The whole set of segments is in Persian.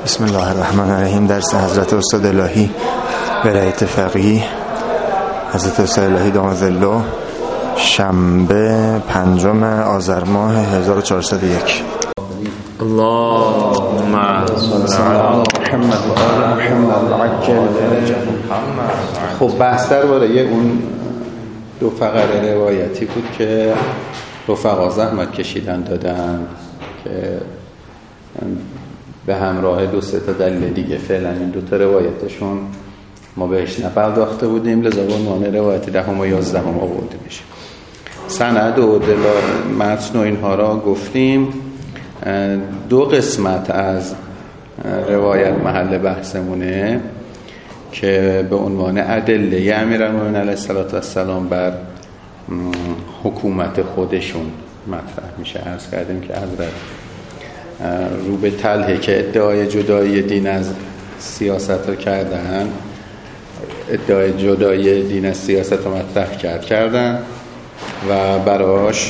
بسم الله الرحمن الرحیم. درس حضرت استاد الهی ولایت فقیه حضرت استاد الهی دام ظله، شنبه 5 آذر ماه 1401. اللهم صل علی محمد و آل محمد عجل فرجهم. خب بحث درباره اون دو فقره روایتی بود که رفقا زحمت کشیدن دادن که به همراه 2-3 تا دلیل دیگه فعلا این 2 تا روایتشون ما بهش نپرداخته بودیم، لذا به عنوان روایت 10 و 11 آورده میشه. سند و متن و اینها را گفتیم. 2 قسمت از روایت محل بحثمونه که به عنوان ادله امیرالمومنین علیه السلام بر حکومت خودشون مطرح میشه. عرض کردیم که حضرت رو به طلحه که ادعای جدایی دین از سیاست رو کردن، ادعای جدایی دین از سیاست رو مطرح کردن و براش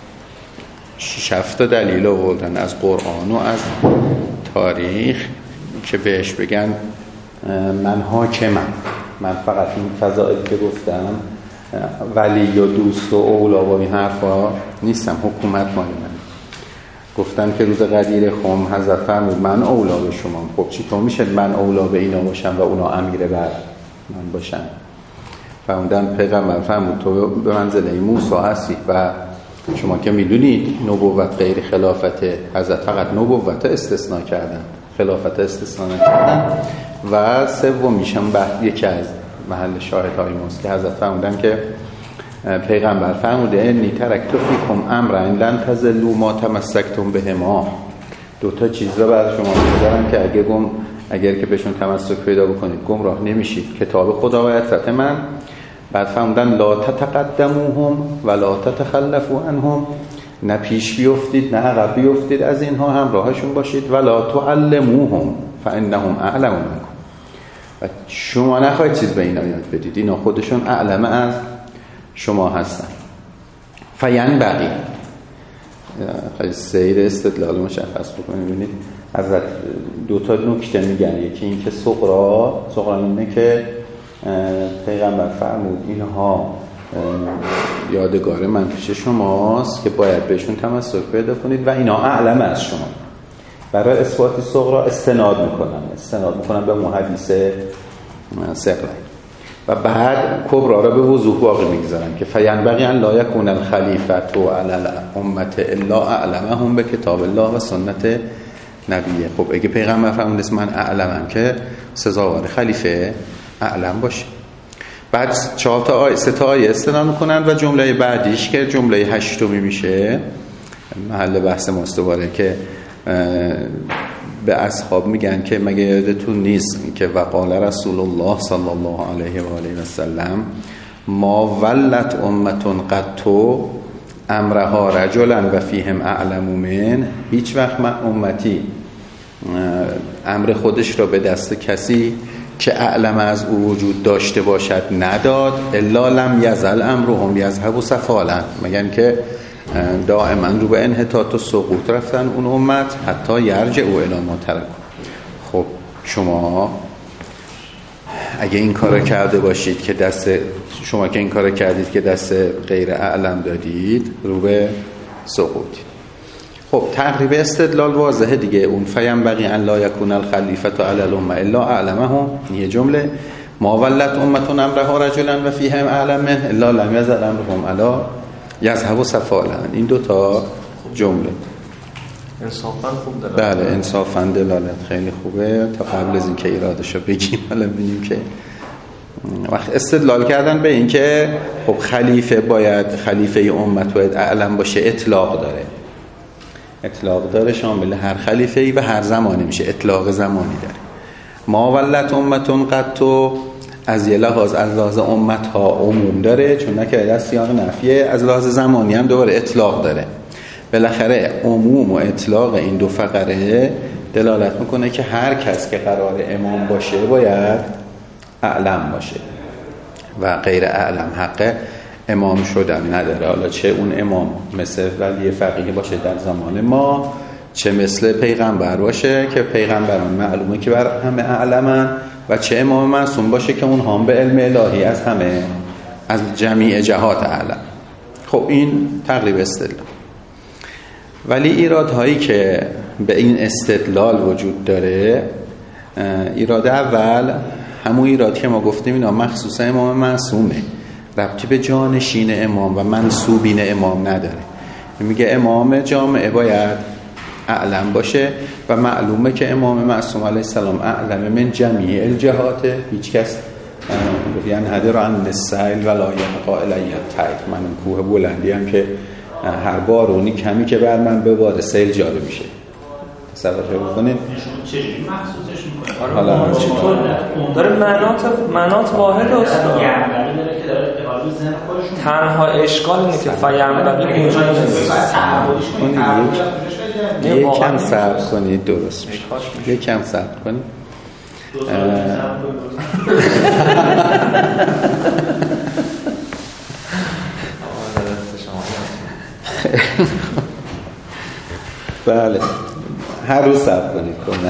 6-7 تا دلیل آوردن از قرآن و از تاریخ که بهش بگن من حاکمم، من فقط این فضائل که گفتم ولی و دوست و اولا و این حرفا نیستم، حکومت مال من. گفتن که روز غدیر خم حضرت فرمود من اولا به شما. خب چطور میشه من اولا به اینا باشم و اونا امیر بر من باشن؟ فرمودن پیغمبر فرمود تو به منزله موسی هستی و شما که میدونید نبوت غیر خلافت حضرت، فقط نبوت استثناء کردن، خلافت استثناء کردن. و سوم میشم یکی از محل شاهدهای ماست که حضرت فرمودن که پیغمبر فرموده انی ترکت فیکم امرا لن تضلوا ما تمسکتم بهما. 2 تا چیز رو برای شما میذارم که اگر که بهشون تمسک پیدا بکنید گمراه نمیشید، کتاب خدا و عفت من. بعد فرمودن لا تتقدموهم ولا تتخلفوا عنهم، نه پیش بیفتید نه عقب بیفتید از اینها، همراهشون باشید. ولا تعلموهم فانهم اعلم منکم، و شما نخواهید چیز به اینا یاد بدید، اینا خودشون اعلم از شما هستن. فینبغی خیلی سیر استدلال مشخص بکنید. ببینید حضرت 2 تا نکته میگن. یکی این که سغرا اینه که پیغمبر فرمود اینها یادگار من پیش شماست که باید بهشون تمسک پیدا کنید و اینا اعلم از شما. برای اثبات صغرا استناد میکنن به محدث ثقل و بعد کبرا را به وضوح باقی میگذارن که فینبغی ان لا یکون الخلیفة علی الامة الا اعلمهم به کتاب الله و سنت نبیه. خب اگه پیغمبر فرمود من اعلمم که سزاوار خلیفه اعلم باشه. بعد 3 تا آیه استناد میکنن و جمله بعدیش که جمله 8 میشه محل بحث ماست دوباره که به اصحاب میگن که مگه یادتون نیست که وقال رسول الله صلی الله علیه و آله و سلم ما ولت امتون قطو امرها رجلا و فیهم اعلم من. هیچ وقت امتی امر خودش را به دست کسی که اعلم از او وجود داشته باشد نداد، الا لم یزل امرهم یذهب سفالا، مگر که دائما رو به انحطاط و سقوط رفتن اون امت حتی یرجعوا الی ما ترکوا. خب شما اگه این کارو کرده باشید که شما که این کارو کردید که دست غیر اعلم دادید، رو به سقوط. خب تقریب استدلال واضحه دیگه. اون فینبغی ان لا یکون الخلیفة علی الامه الا اعلمهم، این جمله. ما ولت امتون امرها رجلا و فیهم اعلم من الا لم یزل امرهم الا یذهب سفالا. این 2 تا جمله انصافاً خوب دلالت. بله انصافاً دلالت خیلی خوبه. تا قبل از این که ایرادشو بگیم حالا ببینیم که وقت استدلال کردن به این که خب خلیفه امت باید اعلم باشه. اطلاق داره شامل هر خلیفه‌ای و هر زمانی میشه. اطلاق زمانی داره. ما ولت امتون قطو از یه لحاظ از لحاظ امت ها عموم داره، چون نکرده از سیاق نفیه. از لحاظ زمانی هم دوباره اطلاق داره. بالاخره عموم و اطلاق این 2 فقره دلالت میکنه که هر کس که قرار امام باشه باید اعلم باشه و غیر اعلم حق امام شدن نداره. حالا چه اون امام مثل ولی فقیه باشه در زمان ما، چه مثل پیغمبر باشه که پیغمبران معلومه که بر همه اعلمن، و چه امام معصوم باشه که اونها به علم الهی از همه، از جمیع جهات اعلم. خب این تقریب استدلال. ولی ایرادهایی که به این استدلال وجود داره، ایراد اول همون ایراد که ما گفتیم اینا مخصوص امام معصومه، ربطی به جانشین امام و منسوبین امام نداره. میگه امام جامعه باید اعلم باشه و معلومه که امام معصوم علیه السلام اعلم من جمیع الجهات. هیچ کس یعنی حدر عن السیل ولا ینقا الی التیل، من اون کوه بلندی هم که هر بارونی کمی که بر من بباره سیل جاری میشه. تصور بکنید چجوری مخصوصش میکنه؟ حالا چطور داره منات واحد است. تنها اشکال اینه که فیعمل وجود یک کم صبر کنید درست میشه. یک کم صبر کنید. بله هر روز صبر کنید کنه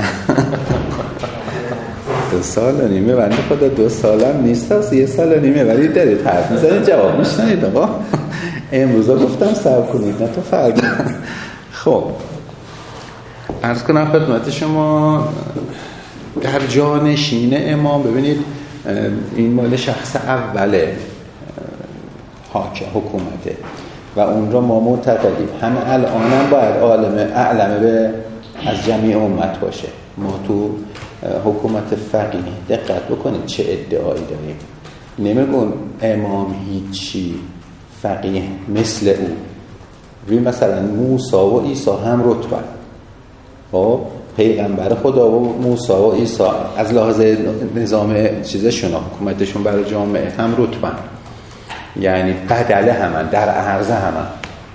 2 سال و نیمه بنده خدا 2 سالم نیست، از 1 سال و نیمه ولی دارید حرف میزنید جواب میشنید. آقا امروزا گفتم صبر کنید نه تو فرق. خب عرض کنم خدمت شما در جانشین امام ببینید این مال شخص اوله حاکم حکومته و اون را ما معتقدیم همه الانم باید اعلمه به از جمعی امت باشه. ما تو حکومت فقیه دقت بکنید چه ادعایی داریم. نمیگون امام هیچی، فقیه مثل او. روی مثلا موسی و عیسی هم رتبه، خب پیغمبر خدا و موسی و عیسی از لحاظ نظام چیزشون حکومتشون برای جامعه هم رتبه، یعنی بدله همن در عرض همن.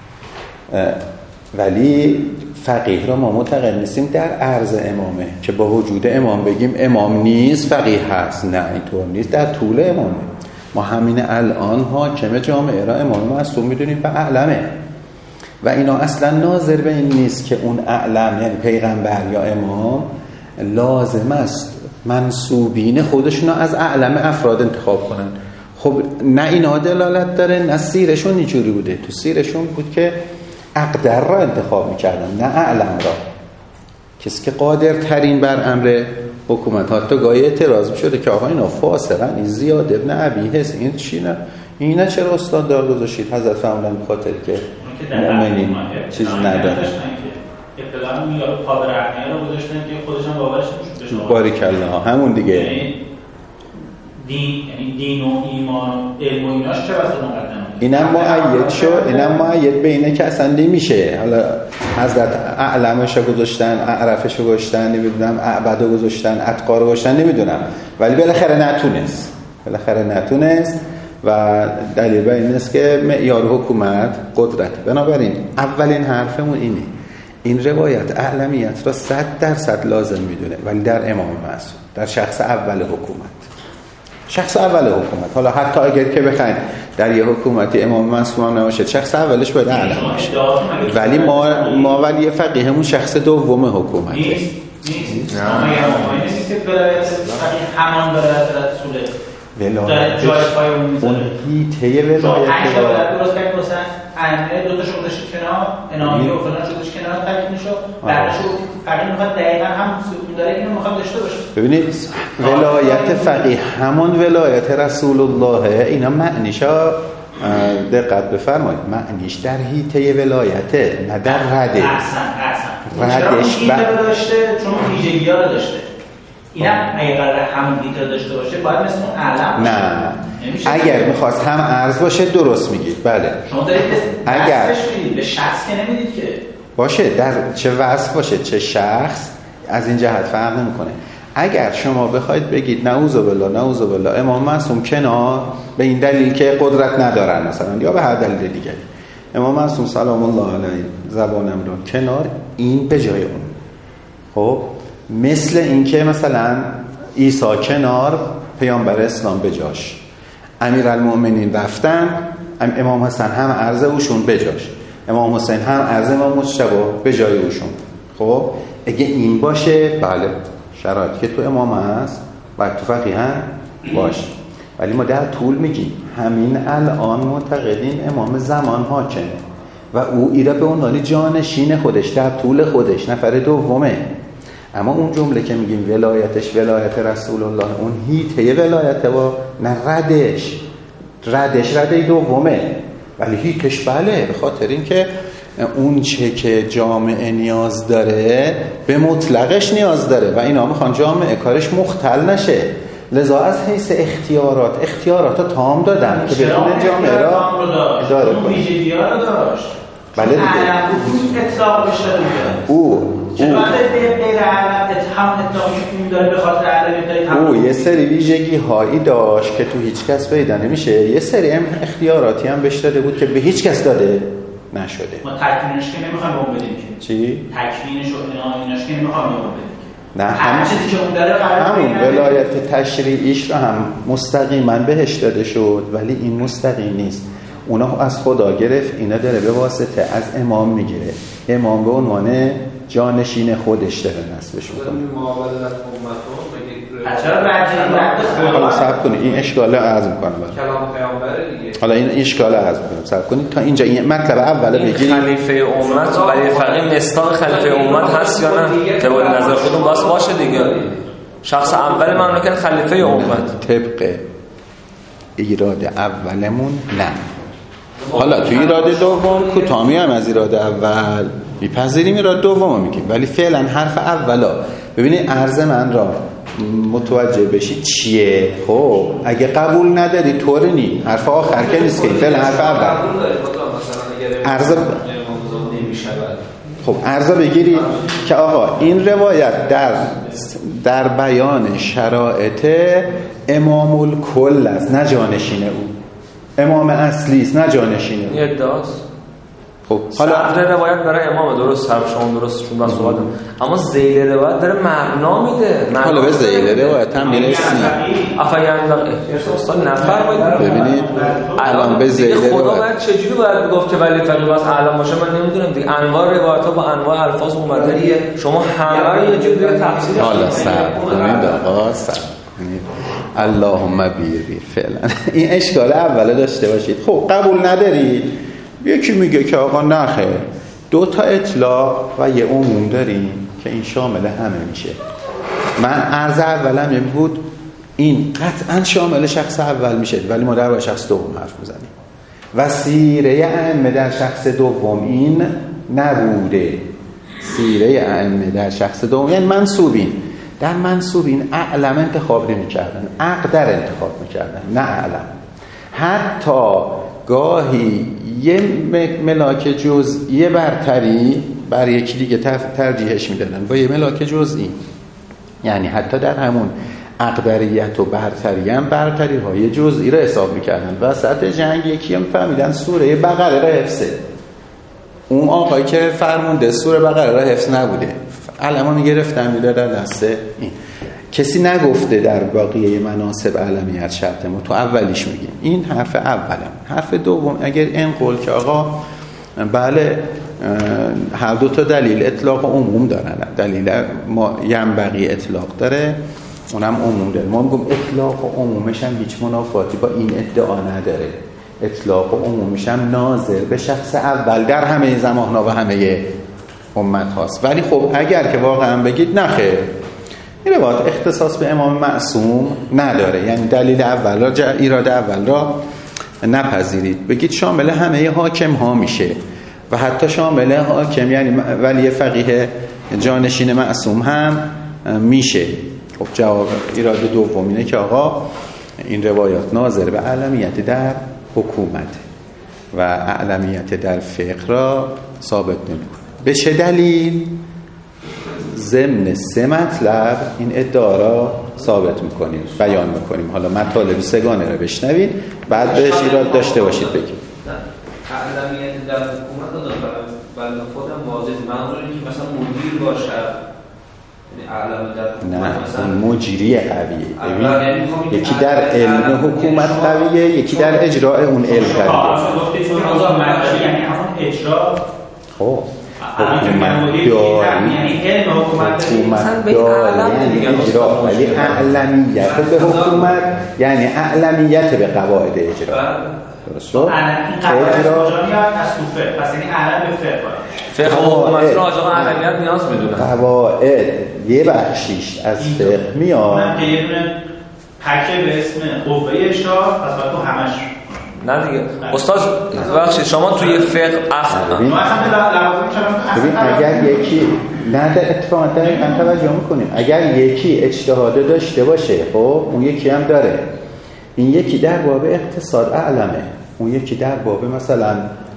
ولی فقیه را ما معتقد نیستیم در عرض امامه که با وجود امام بگیم امام نیست فقیه هست. نه اینطور نیست، در طول امامه. ما همین الان حاکم جامعه را امام معصوم میدونیم و اعلمه و اینا اصلا ناظر به این نیست که اون اعلم یعنی پیغمبر یا امام لازم است منسوبین خودشون از اعلم افراد انتخاب کنن. خب نه اینا دلالت داره نه سیرشون اینجوری بوده. تو سیرشون بود که اقدر را انتخاب میکردن نه اعلم را، کسی که قادر ترین بر امر حکومت. حتی گاهی اعتراض شده که آقا اینا فاسقن، این زیاد ابن ابی هست، این چی نه اینا چرا استاد دار گذاشتید؟ حضرت فرمودن به خاطر که مؤمنین چیزی نداره. ابتداً میاره قادر عقلی رو گذاشتن که خودشون باورش نمیشه. بارک الله همون دیگه. دین و ایمان علم و ایناش چه واسه مقدمه؟ اینم مؤید شد، اینم مؤید به اینه که اصلا نمیشه. حالا حضرت اعلمش رو گذاشتن، اعرفش رو گذاشتن، نمیدونم اعبد رو گذاشتن، اتقا رو گذاشتن، نمیدونم، ولی بالاخره نتونست و دلیل بر این است که معیار حکومت قدرت. بنابراین اولین حرفمون اینه، این روایت اعلمیت را 100% لازم میدونه، ولی در امام معصوم، در شخص اول حکومت. حالا حتی اگر که بخواید در یه حکومتی امام معصوم هم نباشه، شخص اولش باید اعلم باشه. ولی ما ولی فقیهمون شخص دوم حکومته. نیست. نه نیست که ولایت فقیه همان ولایت رسوله. ولایت اون هیته ولایت درست کنید مثلا ائمه دو تاشو گذاشتید کنار، انامی و فلان شدش کنار تکلیف میشه. بعدش فقیه میخواد دقیقاً هم سکون داره اینو میخواد داشته باشه. ببینید ولایت فقیه همون ولایت رسول الله. اینا معنیشا دقت بفرمایید، معنیش در هیته ولایته نه در رده. ردش داشته چون ویژگی‌ها رو داشته. اینا اگر همون دیتا داشته باشه باید مثل اون اعلم باشه. نه اگر میخواست هم عرض باشه درست میگید. بله شما دارید اگر به شخص که نمیدید که باشه در چه وصف باشه چه شخص از این جهت فرق نمیکنه. اگر شما بخواید بگید نعوذ بالله امام معصوم کنار به این دلیل که قدرت ندارن مثلا یا به هر دلیل دیگری، امام معصوم سلام الله علیه زبانم رو کنار، این به جای اون. خب مثل این که مثلا عیسی کنار پیامبر اسلام به جاش، امیرالمومنین رفتن امام حسن هم عرض اوشون به جاش، امام حسین هم عرض امام مجتبی به جای اوشون. خب اگه این باشه بله شرایطی که تو امام هست و تو فقیه هم باشه، ولی ما در طول میگیم همین الان معتقدین امام زمان حاکمه و او ایرا به عنوان جانشین خودش در طول خودش نفر دومه. اما اون جمله که میگیم ولایتش ولایت رسول الله، اون هیته ولایت و نه ردش رده دومه، ولی هیتش بله، به خاطر اینکه اون چه که جامعه نیاز داره به مطلقش نیاز داره و اینا میخوان جامعه کارش مختل نشه، لذا از حیث اختیارات تام دادن که بتونه جامعه را اداره کنه. ویژگی‌ها رو داشت. بله دیگه. اطلاق بشه او یه سری ویژگی هایی داشت که تو هیچ کس پیدا نمیشه، یه سری هم اختیاراتی هم بهش داده بود که به هیچ کس داده نشده. ما تکوینش که نمیخوایم اون بدیم که چی؟ تکوینش و ایناش که نمیخوایم اون بدیم. نه هر چیزی که اون داره همون ولایت تشریعیش رو هم مستقیما بهش داده شد، ولی این مستقیم نیست. اونا از خدا گرفت، اینا داره به واسطه از امام میگیره. امام به عنوان جانشین خودش داره نصبش میکنه. حالا صبر کنید این اشکال عرض میکنم حالا این اشکال عرض میکنم صبر کنید تا اینجا این مطلب اوله بگیریم. خلیفه امت برای فقیه مستاق خلیفه امت هست یا نه؟ که باید نظر خودمون باشه دیگه. شخص اول مملکت خلیفه امت طبق ایراد اولمون نه. حالا تو ایراد دوم کوتامی هم از ایراد اول میپذیریم، ایراد دوم میگیم، ولی فعلا حرف اولا ببینید عرض من را متوجه بشید چیه. خب اگه قبول نداری طور نی حرف آخر که نیست که فعلا حرف اول عرض بگیرید که آقا این روایت در بیان شرایط امام الکل است، نه جانشین او. امام اصلی است نه جانشین او. ادعاست. خب حالا صدر روایت برای امام درست حرف شما درست چون من صحبت اما ذیل روایت داره مبنا میده. حالا به ذیل روایت هم میرسیم. استاد نفر ببینید الان به ذیل خدا باید چجوری باید گفت که ولی فقیه باید اعلم باشه؟ من نمیدونم دیگه. انواع روایت ها با انواع الفاظ اومده، شما همه رو یه جوری تفسیر. حالا صبر کنید آقا صبر کنید. اللهم بیر فعلا این اشکال اوله داشته باشید. خب قبول ندارید، یکی میگه که آقا نخیر، 2 تا اطلاق و یه عموم داریم که این شامل همه میشه. من عرض اولم این بود این قطعا شامل شخص اول میشه، ولی ما در شخص دوم حرف میزنیم و سیره ائمه در شخص دوم این نبوده. سیره ائمه در شخص دوم یعنی منسوبین، در منسوبین اعلم انتخاب نمی‌کردن، اقدر انتخاب می‌کردن، نه اعلم. حتی گاهی یه ملاک جزئی برتری بر یکی دیگه ترجیحش میدادن با یه ملاک جزئی، یعنی حتی در همون اقدریت و برتری هم برتری های جزئی را حساب میکردن. وسط جنگ یکی هم فهمیدن سوره بقره را حفظه، اون آقایی که فرمونده سوره بقره را حفظ نبوده، علما میگرفتن میدادن دسته این. کسی نگفته در باقیه مناسب علمیت شرط، ما تو اولیش میگیم. این حرف اولم. حرف دوم اگر این قول که آقا بله هر 2 تا دلیل اطلاق و عموم دارن، دلیل ما ینبغی اطلاق داره اونم عموم داره، ما میگم اطلاق و عمومش هم هیچ منافاتی با این ادعا نداره. اطلاق و عمومش هم ناظر به شخص اول در همه زمان‌ها و همه امت هاست. ولی خب اگر که واقعا بگید نخیر، این روایت اختصاص به امام معصوم نداره، یعنی دلیل اول را ایراد اول را نپذیرید، بگید شامل همه حاکم ها میشه و حتی شامل حاکم یعنی ولی فقیه جانشین معصوم هم میشه. خب جواب ایراد دوم اینه که آقا این روایات ناظر به علمیت در حکومت و علمیت در فقه را ثابت نمی‌کنه. به چه دلیل؟ ضمن 3 مطلب این ادعا را ثابت میکنیم، بیان میکنیم. حالا مطالب سگانه را بشنوید بعد بهش ایراد داشته باشید بگید. علمیت در حکومت رو دارم خودم واضح منظور اینه که مثلا مدیر باشه، نه مجری قویه. ببین یکی در علم حکومت قویه، یکی در اجراء اون علم قویه. گفتید چون یعنی همون اجرا. خب اجرا، ولی اعلمیت به حکومت یعنی اعلمیت به قواعد اجرا. درسته؟ این قواعد کجا میاد؟ از تو فقه. پس این اعلم به فقه حکومت را آقا اعلمیت نیاز میدونه. قواعد یه بخشیش از فقه میاد. اونم که یه دونه پکه به اسم قوه اجرا، پس باید تو همش نه دیگه استاد بخشید شما توی فقه ببین اگر یکی نه در اتفاقا دقیقاً توجه میکنیم، اگر یکی اجتهاد داشته باشه خب اون یکی هم داره، این یکی در باب اقتصاد اعلمه، اون یکی در باب مثلا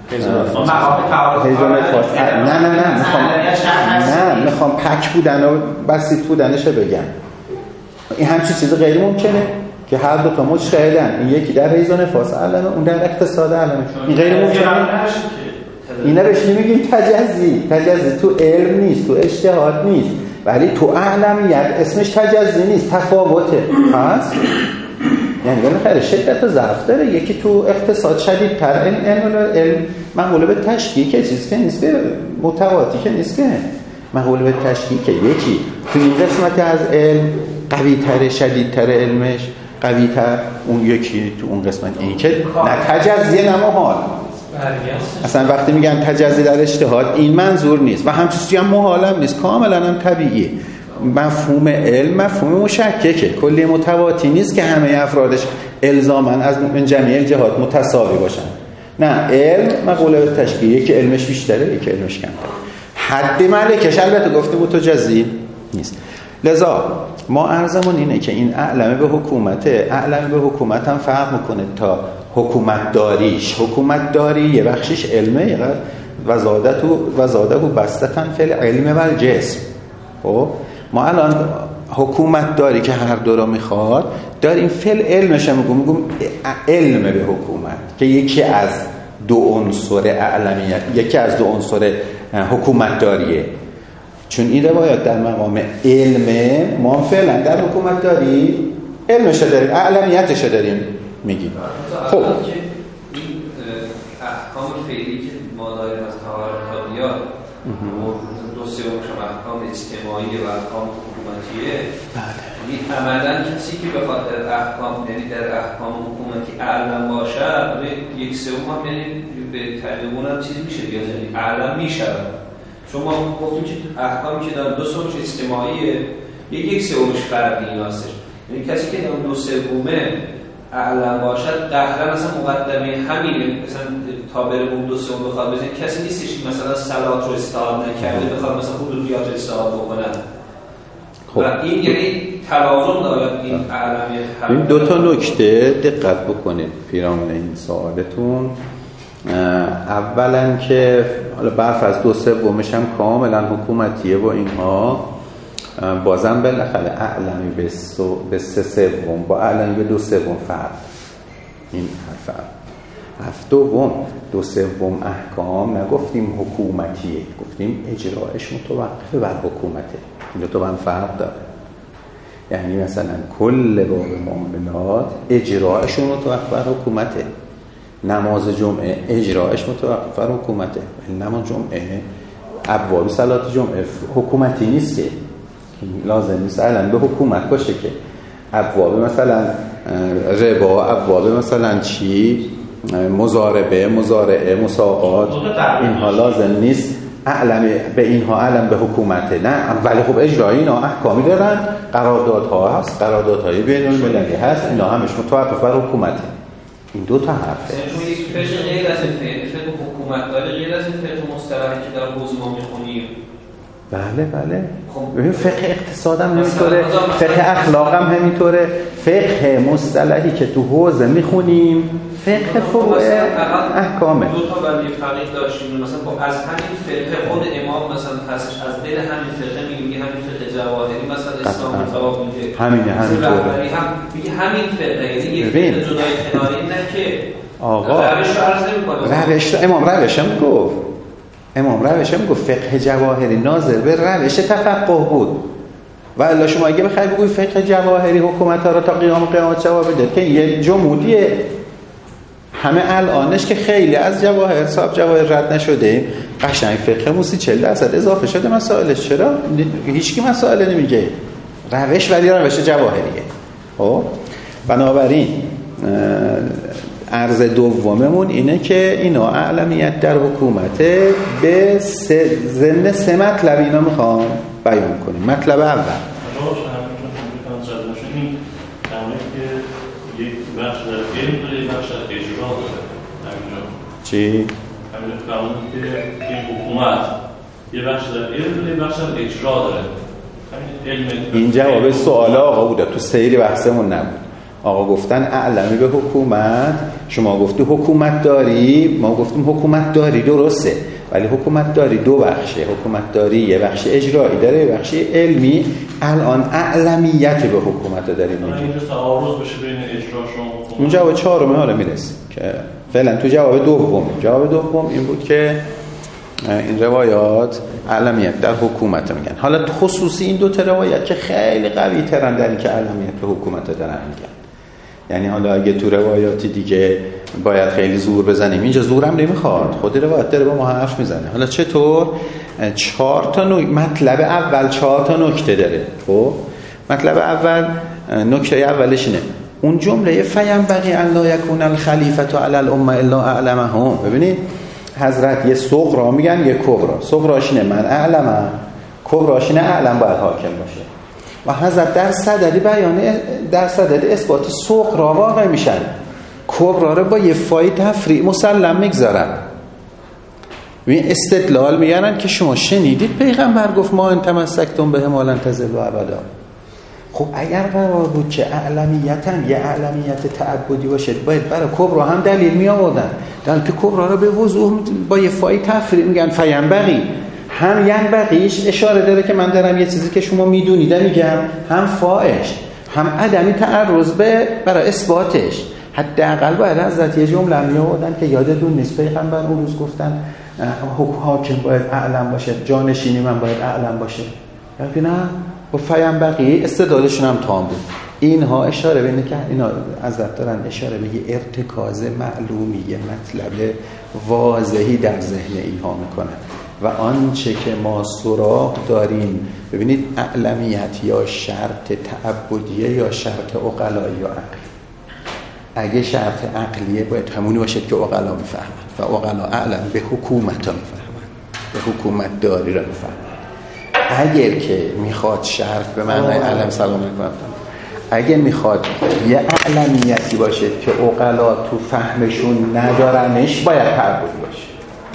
میخوام پک بودن و بسیط بودنش بگم. این همچین چیز غیر ممکنه که هر دو تا مجتهدن، این یکی در حیزان فاس علمه اون در اقتصاد علمه، این غیر ممکنه. اینا بهش نمیگیم تجزی. تجزی تو علم نیست، تو اجتهاد نیست، ولی تو اعلمیت اسمش تجزی نیست، تفاوته. هست یعنی بالاخره شدت و ضعف داره. یکی تو اقتصاد شدیدتر، علم مقوله به تشکیک چیز که نیست، به متواتی که نیست، که مقوله به تشکیک یکی تو این قسمت از علم قوی تر، شدیدتر علمش قوی تر، اون یکی تو اون قسمت. این که نه تجزیه نه محال. اصلا وقتی میگن تجزیه در اجتهاد این منظور نیست و همچنین هم محال هم نیست، کاملا هم طبیعیه. مفهوم علم مفهوم مشککه، کلی متواتی نیست که همه افرادش الزاماً از من جمعی الجهات متساوی باشن. نه، علم مقوله به تشکیل، یکی علمش بیشتره یکی علمش کمتره. حد ملکش البته گفته متجزی نیست. لذا ما عرضمون اینه که این اعلمه به حکومت هم فرق میکنه تا حکومت داریش. حکومت داری یه بخشش علمه و زاده بستتن فی العلم و الجسم. خب ما الان حکومت داری که هر دو رو میخواد داریم فل علمش هم میگم علم به حکومت که یکی از دو عنصر اعلمیت، یکی از دو عنصر حکومت داریه. چون این روایات در مقام علمه، ما فعلا در حکومت داری علمش داریم، اعلمیتش داریم میگیم. خب این احکام فعلی که ما داریم از طهارت دو سومش احکام اجتماعی و احکام حکومتیه، یعنی عملا کسی که بخواد در احکام، یعنی در احکام حکومتی اعلم باشه، یک سوم هم یعنی به تعلیمون هم چیزی میشه بیاد، یعنی اعلم میشه. شما گفتیم که احکامی که دارن دو سومش اجتماعیه، یک سومش فردی هستش، یعنی کسی که دارن دو سومه اعلم باشد قهرن مثلا مقدمه همینه، مثلا تا بره اون دو سوم بخواد بزنه، کسی نیستش که مثلا صلات رو استعاد نکرده بخواد مثلا حدودیات رو استعاد بکنه. و این یعنی توازن داره این اعلمیت. این دو تا نکته دقت بکنید پیرامون این سوالتون. اولا که حالا برف از دو سومش هم کاملا حکومتیه و اینها، بازم بالاخره اعلمی به سه سوم با اعلمی به دو سوم فرق. این حرف دوم دو سوم احکام نگفتیم حکومتیه، گفتیم اجرایش متوقف بر حکومته. این دو تا با هم فرق داره. یعنی مثلا کل باب معاملات اجرایش متوقف بر حکومته، نماز جمعه اجرایش متوقف بر حکومته، نماز جمعه ابواب صلات جمعه حکومتی نیست که لازم نیست الان به حکومت باشه که ابواب مثلا ربا، ابواب مثلا چی، مضاربه، مضارعه، مساقات، اینها لازم نیست اعلم به اینها علم به حکومته. نه، ولی خب اجرای اینا احکامی دارن، قراردادها هست، قراردادهای بین المللی هست، اینا همش متوقف بر حکومته. این دو تا حرفه. چون یک فقه غیر از فقه حکومت داره، غیر از فقه مصطلحی که در حوزه ما میخونیم. بله. ببین فقه اقتصاد هم همینطوره، فقه اخلاق هم همینطوره، فقه مصطلحی که تو حوزه میخونیم فقه فروع احکامه. دو تا ولی فقیه داشتیم، مثلا از همین فقه خود امام مثلا پسش از دل همین فقه میگه همین فقه جواهری مثلا اسلام جواب میده، همینطوره، میگه همین فقه، یعنی یک فقه جدای کناری نه که آقا روش عرض نمی‌کنه. امام روش هم گفت فقه جواهری ناظر به روش تفقه بود. و الا شما اگه بخواید بگوید فقه جواهری حکومت ها را تا قیامت جواب بده که یه جمهوریه، همه الانش که خیلی از جواهر صاحب جواهر رد نشده، قشنگ فقه موسی 40% اضافه شده مسائلش. چرا؟ هیچ کی مسائل نمیگه، روش ولی روش جواهریه. خب بنابراین عرض دوممون اینه که اینا اعلمیت در حکومت به ضمن 3 مطلب اینا میخوام بیان کنیم. مطلب اول یک بخش در علم داره، یک بخش در اجرا داره. چی؟ همین فرمودن که این حکومت یه بخش در علم داره، یک بخش در اجرا داره. این جواب سوال آقا بوده، تو سیر بحثمون نبود. آقا گفتن اعلمی به حکومت، شما گفتی حکومت داری، ما گفتیم حکومت داری درسته، ولی حکومت داری 2 بخشه. حکومت داری یه بخش اجرایی داره، یه بخش علمی. الان اعلمیت به حکومت داریم میگیم. اینجا تعارض بشه بین اجراش و حکومت. اون جواب 4 حالا میرسیم که فعلا تو جواب دوم این بود که این روایات اعلمیت در حکومت میگن. حالا خصوصی این 2 روایت که خیلی قوی ترن در این که اعلمیت به حکومت دارن میگن. یعنی حالا اگه تو روایاتی دیگه باید خیلی زور بزنیم، اینجا زورم نمیخواد، خود روایت داره با ما حرف میزنه. حالا چطور؟ 4 تا مطلب اول 4 تا نکته داره. خب مطلب اول، نکته اولش اینه اون جمله فینبغی ان لا یکون الخلیفة علی الامه الا اعلمهم. ببینید حضرت یه صغرا میگن یه کبرا. صغراش اینه من اعلمم، کبراش اینه اعلم باید حاکم باشه. و حضرت در صدد اثبات صغرا واقع میشن، کبرا رو با یه فای تفریع مسلم میگذارن. این استدلال میگن که شما شنیدید پیغمبر گفت ما ان تمسکتم به ما لن تضلوا ابدا. خب اگر قرار بود که اعلمیتن یه اعلمیت تعبدی باشه، باید برای کبرا هم دلیل می آوردن. در که کبرا رو به وضوح با یه فای تفریع میگن فینبغی. هم ینبغیش اشاره داره که من دارم یه چیزی که شما میدونید میگم، هم فاش، هم عدمی تعرض به برای اثباتش. حداقل باید حضرت یه جمله می آوردن که یادتون نیست پیغمبر اون روز گفتن حاکم باید اعلم باشه، جانشینی من باید اعلم باشه. یعنی نه و فینبغی استدلالشون هم تام بود. اینها اشاره به اینه که اینا حضرت دارن اشاره به یه ارتکاز معلومی، یه مطلب واضحی در ذهن اینها میکنن. و آنچه که ما سراغ داریم، ببینید اعلمیت یا شرط تعبدیه یا شرط عقلایی یا عقلی. اگه شرط عقلیه باید همونی باشد که عقلا میفهمن و عقلا اعلم به حکومت ها میفهمن، به حکومت داری را میفهمن. اگر که میخواد شرط به معنای علم سلام علیکم، اگه میخواد یه اعلمیتی باشه که عقلا تو فهمشون ندارنش، باید تعبدی باشه.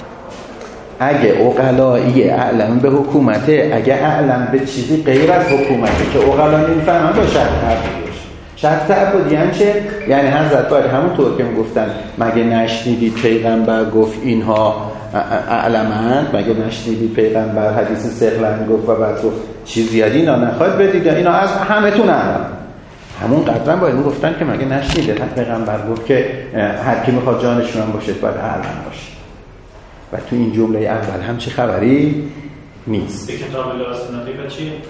اگه عقلایی اعلم به حکومته، اگه اعلم به چیزی غیر از حکومته که عقلا نمیفهمن، با شرط تعبدی باشه. شرط تعبدی هم چه؟ یعنی حضرت باید همونطور که میگفتن مگه نشنیدید پیغمبر گفت اینها اعلمند، مگه نشنیدید پیغمبر حدیث سقلن گفت و بعد گفت چیزی از اینا نخواد بدید، اینا از همه تون اعلم. همون قدرا باید میگفتن که مگه نشنیدید پیغمبر گفت که هر کی میخواد جانشون هم باشه باید اعلم باشه. و تو این جمله اول هم چه خبری نیست. به کتاب الله و سنت به چی؟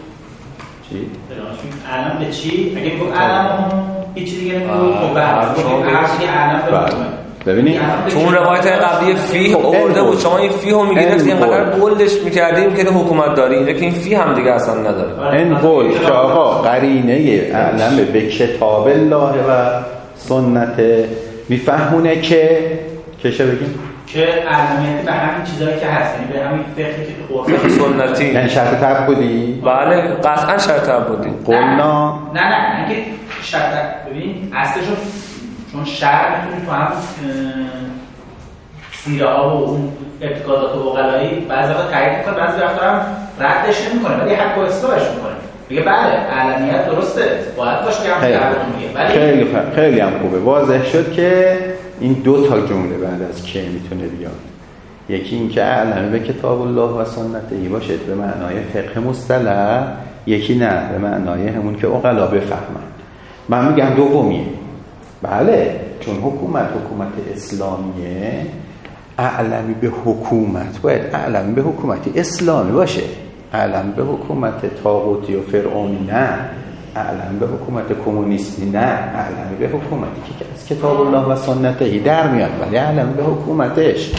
اعلم به چی؟ اگه میگم اعلم هیچ دیگه نمیگم، خب اعلم ببینید تو اون روایت قبلی فیه آورده بود، شما این فیه رو میگرفتید اینقدر بولدش میکردیم که حکومت داری، اینجا که این فیه هم دیگه اصلا نداره. این قول که آقا قرینه اعلم به کتاب الله و سنت میفهمونه که چه بگیم؟ که علمیت به همین چیزایی که هست، یعنی به همین فقهی که تو قرآن سنتی، یعنی شرط تعبدی؟ بله قطعا شرط تعبدی. قلنا نه اینکه شرط ببین اصلش چون شرع میتونی تو هم سیره ها و اون ابتکارات و عقلایی بعضی وقتا تایید میکنه، بعضی وقتا هم ردش نمیکنه ولی حق و اصلاحش میکنه، میگه بله علمیت درسته باید باشه که هم میگه. خیلی هم خوبه، واضح شد که این 2 تا جمله بعد از که میتونه بیاد. یکی این که علمه به کتاب الله و سنت ای باشه به معنای فقه مصطلح، یکی نه به معنای همون که عقلا بفهمن. من میگم دومیه. بله چون حکومت اسلامیه، اعلمی به حکومت باید اعلمی به حکومت اسلامی باشه. اعلم به حکومت طاغوتی و فرعونی نه، اعلم به حکومت کمونیستی، نه اعلم به حکومتی که از کتاب الله و سنتهی در میاد، ولی اعلم به حکومتش.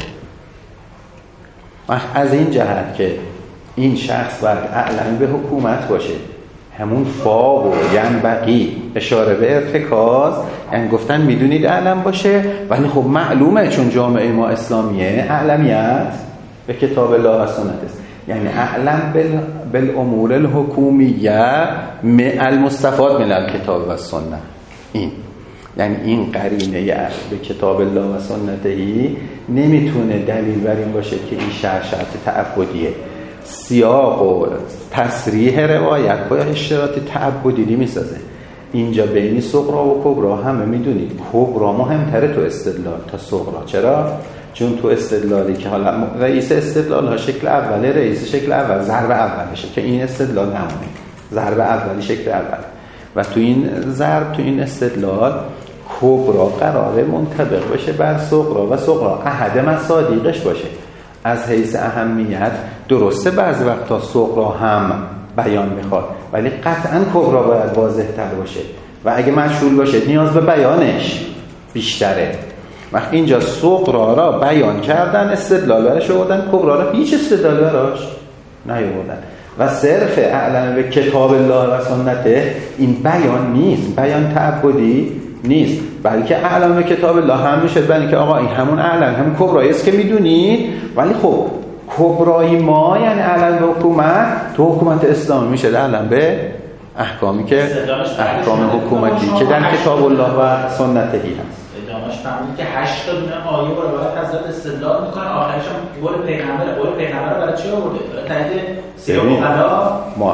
از این جهت که این شخص باید اعلم به حکومت باشه، همون فا و ینبغی اشاره به ارتکاز، یعنی گفتن میدونید اعلم باشه، ولی خب معلومه چون جامعه ما اسلامیه اعلمیت به کتاب الله و سنت است، یعنی اعلم بالامور الحکومیه المستفاد من الکتاب و سنت. این یعنی این قرینه به کتاب الله و سنتهی نمیتونه دلیل بر این باشه که این شرط تعبدیه. سیاق و تصریح روایت با اشتراط تعبدی میسازه. اینجا بین صغرا و کبرا همه میدونید کبرا مهمتره تو استدلال تا صغرا. چرا؟ چون تو استدلالی که حالا رئیس استدلال ها شکل اوله، رئیس شکل اول ضرب اولشه که این استدلال نمونه، ضرب اولی شکل اول، و تو این ضرب تو این استدلال کبرا قراره منطبق بشه بر صغرا و صغرا احد مصادیقش باشه. از حیث اهمیت درسته بعضی وقتا صغرا هم بیان میخواد، ولی قطعا کبرا باید واضح تر باشه و اگه مشهور باشه نیاز به بیانش بیشتره. وقت اینجا صغرا را بیان کردن، استدلال برش آوردن، کبرا را هیچ استدلال براش نیاوردن و صرف اعلم به کتاب الله و سنته این بیان نیست، بیان تعبدی نیست، بلکه اعلم به کتاب الله هم میشه بلکه که آقا این همون اعلم همون کبرایی است که میدونید، ولی خب کبرای ما یعنی اعلم به حکومت تو حکومت اسلامی میشه اعلم به احکامی که احکام حکومتی که در کتاب الله و سنته هست. ادامهش فهمید که 8 تا دونه آیه رو برای حضرت استدلال میکنه، آخرش هم قول پیغمبر برای چی آورده؟ برای تایید سیاق و قضا. ما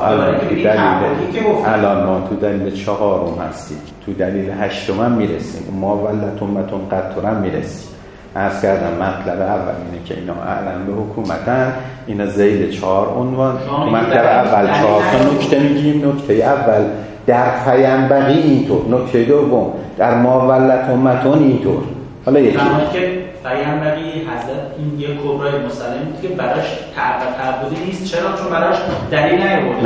الان ما تو دلیل 4 هستیم، تو دلیل 8 هم میرسیم، ما ولتمتون قطرم میرسیم. عرض کردم مطلب اول اینه که اینا اعلم به حکومتن، اینا ذیل 4 عنوان. مطلب اول 4 تا نکته میگیم. نکته اول در فینبغی اینطور، نکته دوم در ما ولت امتون اینطور. حالا یکی که فینبغی حضرت این یک کبرای مسلم بود که براش تعبدی نیست. چرا؟ چون براش دلیل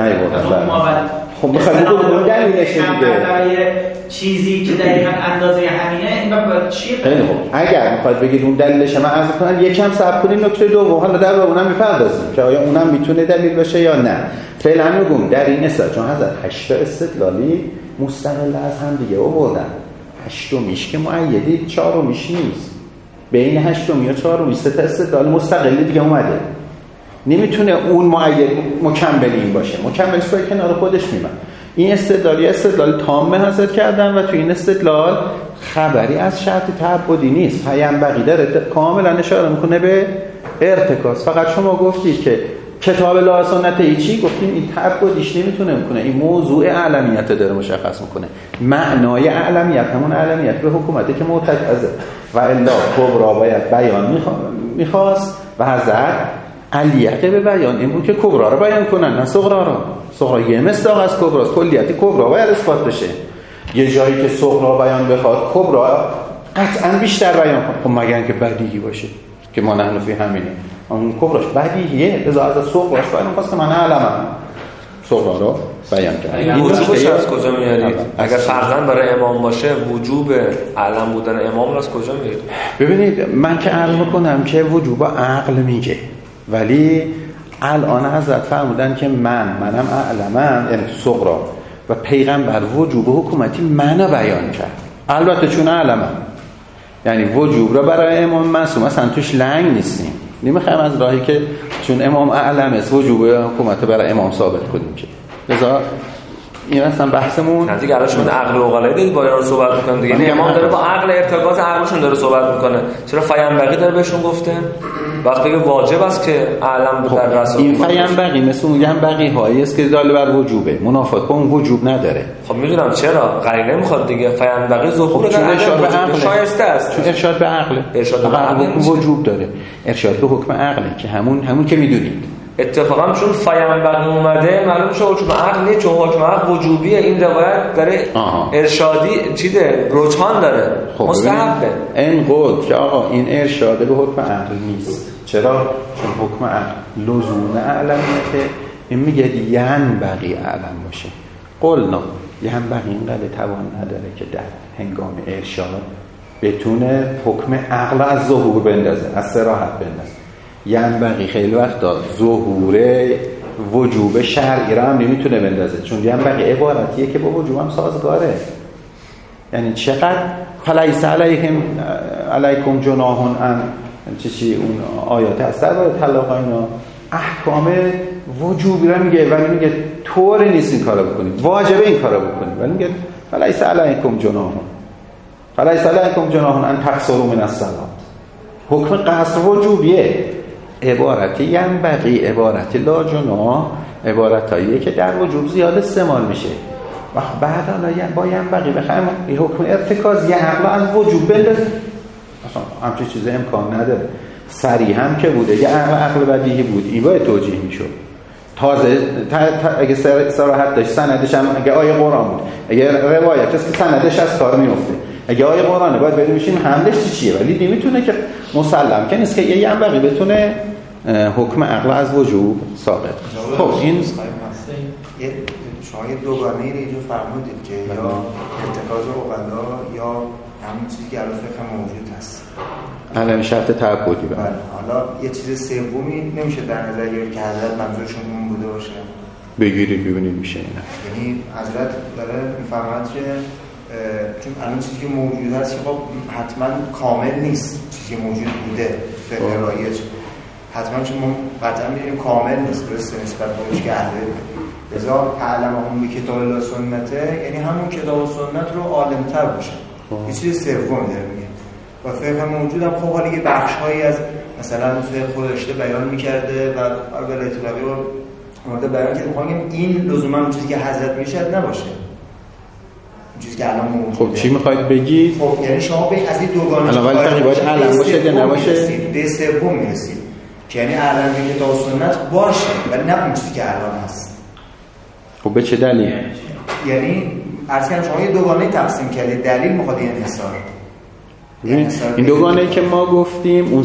نیاورد. خب بخاطر اون دلیلش دیگه برای چیزی که دقیقاً اندازه همینه این با چی؟ خیلی خوب. اگر میخواد بگید اون دلیلش من عرض کنم یکم صبر کنیم نکته دوم حالا در اونم میپردازیم که آیا اونم میتونه دلیل باشه یا نه. فعلا میگم در این اصطلاح چون حضرت 8 استدلالی مستقل از هم دیگه آوردن. 8میش که مؤیدی 4میش نیست. بین 8می و 4می 3 استدلال مستقلی دیگه اومده. نمیتونه اون مؤید مکمل این باشه. مکملش باید کنار خودش میمونه. این استدلال تام حاصل کردن و تو این استدلال خبری از شرط تعبدی نیست. فینبغی داره کاملا اشاره میکنه به ارتکاز. فقط شما گفتید که کتاب الله و سنت چی؟ گفتیم این تعبدیش نمیتونه میکنه، این موضوع اعلمیت داره مشخص میکنه. معنای اعلمیت همون اعلمیت به حکومتی که معتقده و الا کبرا باید بیان میخواست و حضرت علیقه به بیان این بود که کبرا رو بیان کنن نه صغرا رو. صغرا یه مصداق از کبراست، کلیت کبرا باید اثبات بشه. یه جایی که صغرا بیان بخواد کبرا قطعا بیشتر بیان کنه. خب مگر اینکه بدیهی باشه که ما نحن فی همینه، اون کبراش بدیهیه، لذا از صغراش بیان خواست که من علمم صغرا رو بیان کنم. این وجوبش از کجا میارید؟ اگر فرضاً برای امام باشه وجوب علم بودن امام رو از کجا میارید؟ ببینید من که عرض میکنم که وجوب عقل میگه، ولی الان حضرت فرمودن که منم اعلمم یعنی صغرا و پیغمبر وجوب حکومتی منو بیان کرد. البته چون اعلمم یعنی وجوب رو برای امام معصوم اصلا توش لنگ نیستیم. نمیخوایم از راهی که چون امام اعلم است وجوب حکومت برای امام ثابت کنیم که لذا این اصلا بحثمون دیگه الان عقل و عقلایی دارید با اینا صحبت می‌کنید دیگه. یعنی امام داره با عقل ارتکاز عقلشون داره صحبت می‌کنه. چرا فینبغی داره بهشون گفته وقتی که واجب است که اعلم در رسول این فینبغی مثل اون بقی هایی است که دال بر وجوبه، منافات با اون وجوب نداره. خب میدونم چرا قرینه میخواد دیگه. فینبغی ظهور در ارشاد به عقل شایسته است، چون ارشاد به عقل وجوب داره. ارشاد به حکم عقله که همون که میدونید. اتفاقا چون فینبغی اومده معلوم شد حکم عقل نیست، چون حکم عقل وجوبیه. این روایت داره ارشادی چیزه رجحان داره، مستحبه. این قول که آقا این ارشاد به حکم عقل نیست. چرا؟ چون حکم عقل لزوم اعلمیته. این میگه ینبغی اعلم باشه. قلنا یه هم بقیه اینقدر توان نداره که در هنگام ارشاد بتونه حکم عقل از ظهور بندازه، از صراحت بندازه. یعنی بقیه خیلی وقتا ظهور وجوب شرعی را هم نمیتونه بندازه، چون یعنی بقیه عبارتیه که با وجوب هم سازگاره. یعنی چقدر فلیس علیکم جناح ان چی اون آیات هست درباره طلاق اینا احکام وجوبی را میگه ولی میگه طور نیست این کارو بکنید، واجبه این کارو بکنید، ولی میگه فلیس علیکم جناح ان تقصروا من الصلاة. حکم قصر وجوبیه. عبارتی ینبغی، عبارتی لا جناح، عبارتاییه که در وجوب زیاد استعمال میشه. و بعد با ینبغی بخوایم این حکم ارتکاز یه عقل از وجوب بندازه، اصلا همچین چیزی امکان نداره. صریح هم که بوده یه عقل بدیهی بود، این باید توجیه میشد. تازه اگه صراحت داشت سندش هم اگه آیه قرآن بود، اگه روایت است که سندش از کار میفته، اگه آیه قرآنه باید بریم میشیم حملش چیه. ولی نمیتونه که مسلم که نیست که یه ینبغی بتونه حکم عقل از وجوب ثابت. خب این شما یه دوگانه ای رو اینجا فرمودید که یا ارتکاز عقلا یا همون چیزی که الان فقه موجود هست، الان شرط تعبدی. بله. حالا یه چیز سومی نمیشه در نظر گرفت که حضرت منظورشون اون بوده باشه؟ بگیرید ببینید میشه اینا. یعنی حضرت داره میفرماید که چون الان چیزی که موجود هست که خب حتما کامل نیست، چیزی که موجود بوده فقه رایج حتما چون ما قطعا می‌دونیم کامل نیست درسته نسبت به اونش که اهل لذا تعلمهم بکتاب الله و سنته، یعنی همون کتاب و سنت رو عالم‌تر باشه. یه چیز سوم داره میگه و فقه موجود هم خب حالا یه بخش‌هایی از مثلا فقه خودش بیان می‌کرده و ولایت فقیه رو اومده بیان کرده. می‌خوام این لزوما اون چیزی که حضرت میشه نباشه، چیزی که الان موجوده. خب چی می‌خواید بگید؟ خب یعنی شما به از این دوگانه الان ولی فقیه باید علم باشه یا نباشه؟ به سوم میرسید که یعنی علم کتاب و سنت باشه ولی نه اون چیزی که الان هست. خب به چه دلیل؟ یعنی عرض کردم شما یه دوگانه تقسیم کردید، دلیل میخواد این انحصار. این دوگانه‌ای که ما گفتیم اون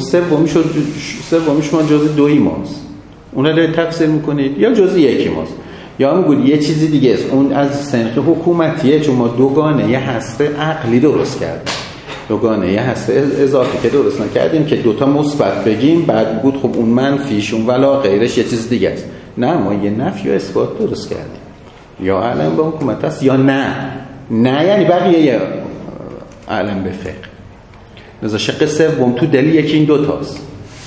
سومیش ما جزء دویی ماست، اون رو تفسیر میکنید یا جزء یکی ماست یا میگید یه چیزی دیگه است، اون از سنخ حکومتیه، چون ما دوگانه یه حصر عقلی درست کردیم، دوگانه یه حصر اضافی که درست نکردیم که دوتا مثبت بگیم بعد بود خب اون منفیش اون ولا غیرش یه چیز دیگه است. نه ما یه نفی و اثبات درست کردیم، یا علم به حکومت است یا نه یعنی بقیه علم به فقه. لذا شق سوم تو دلیل یکی این دوتاست.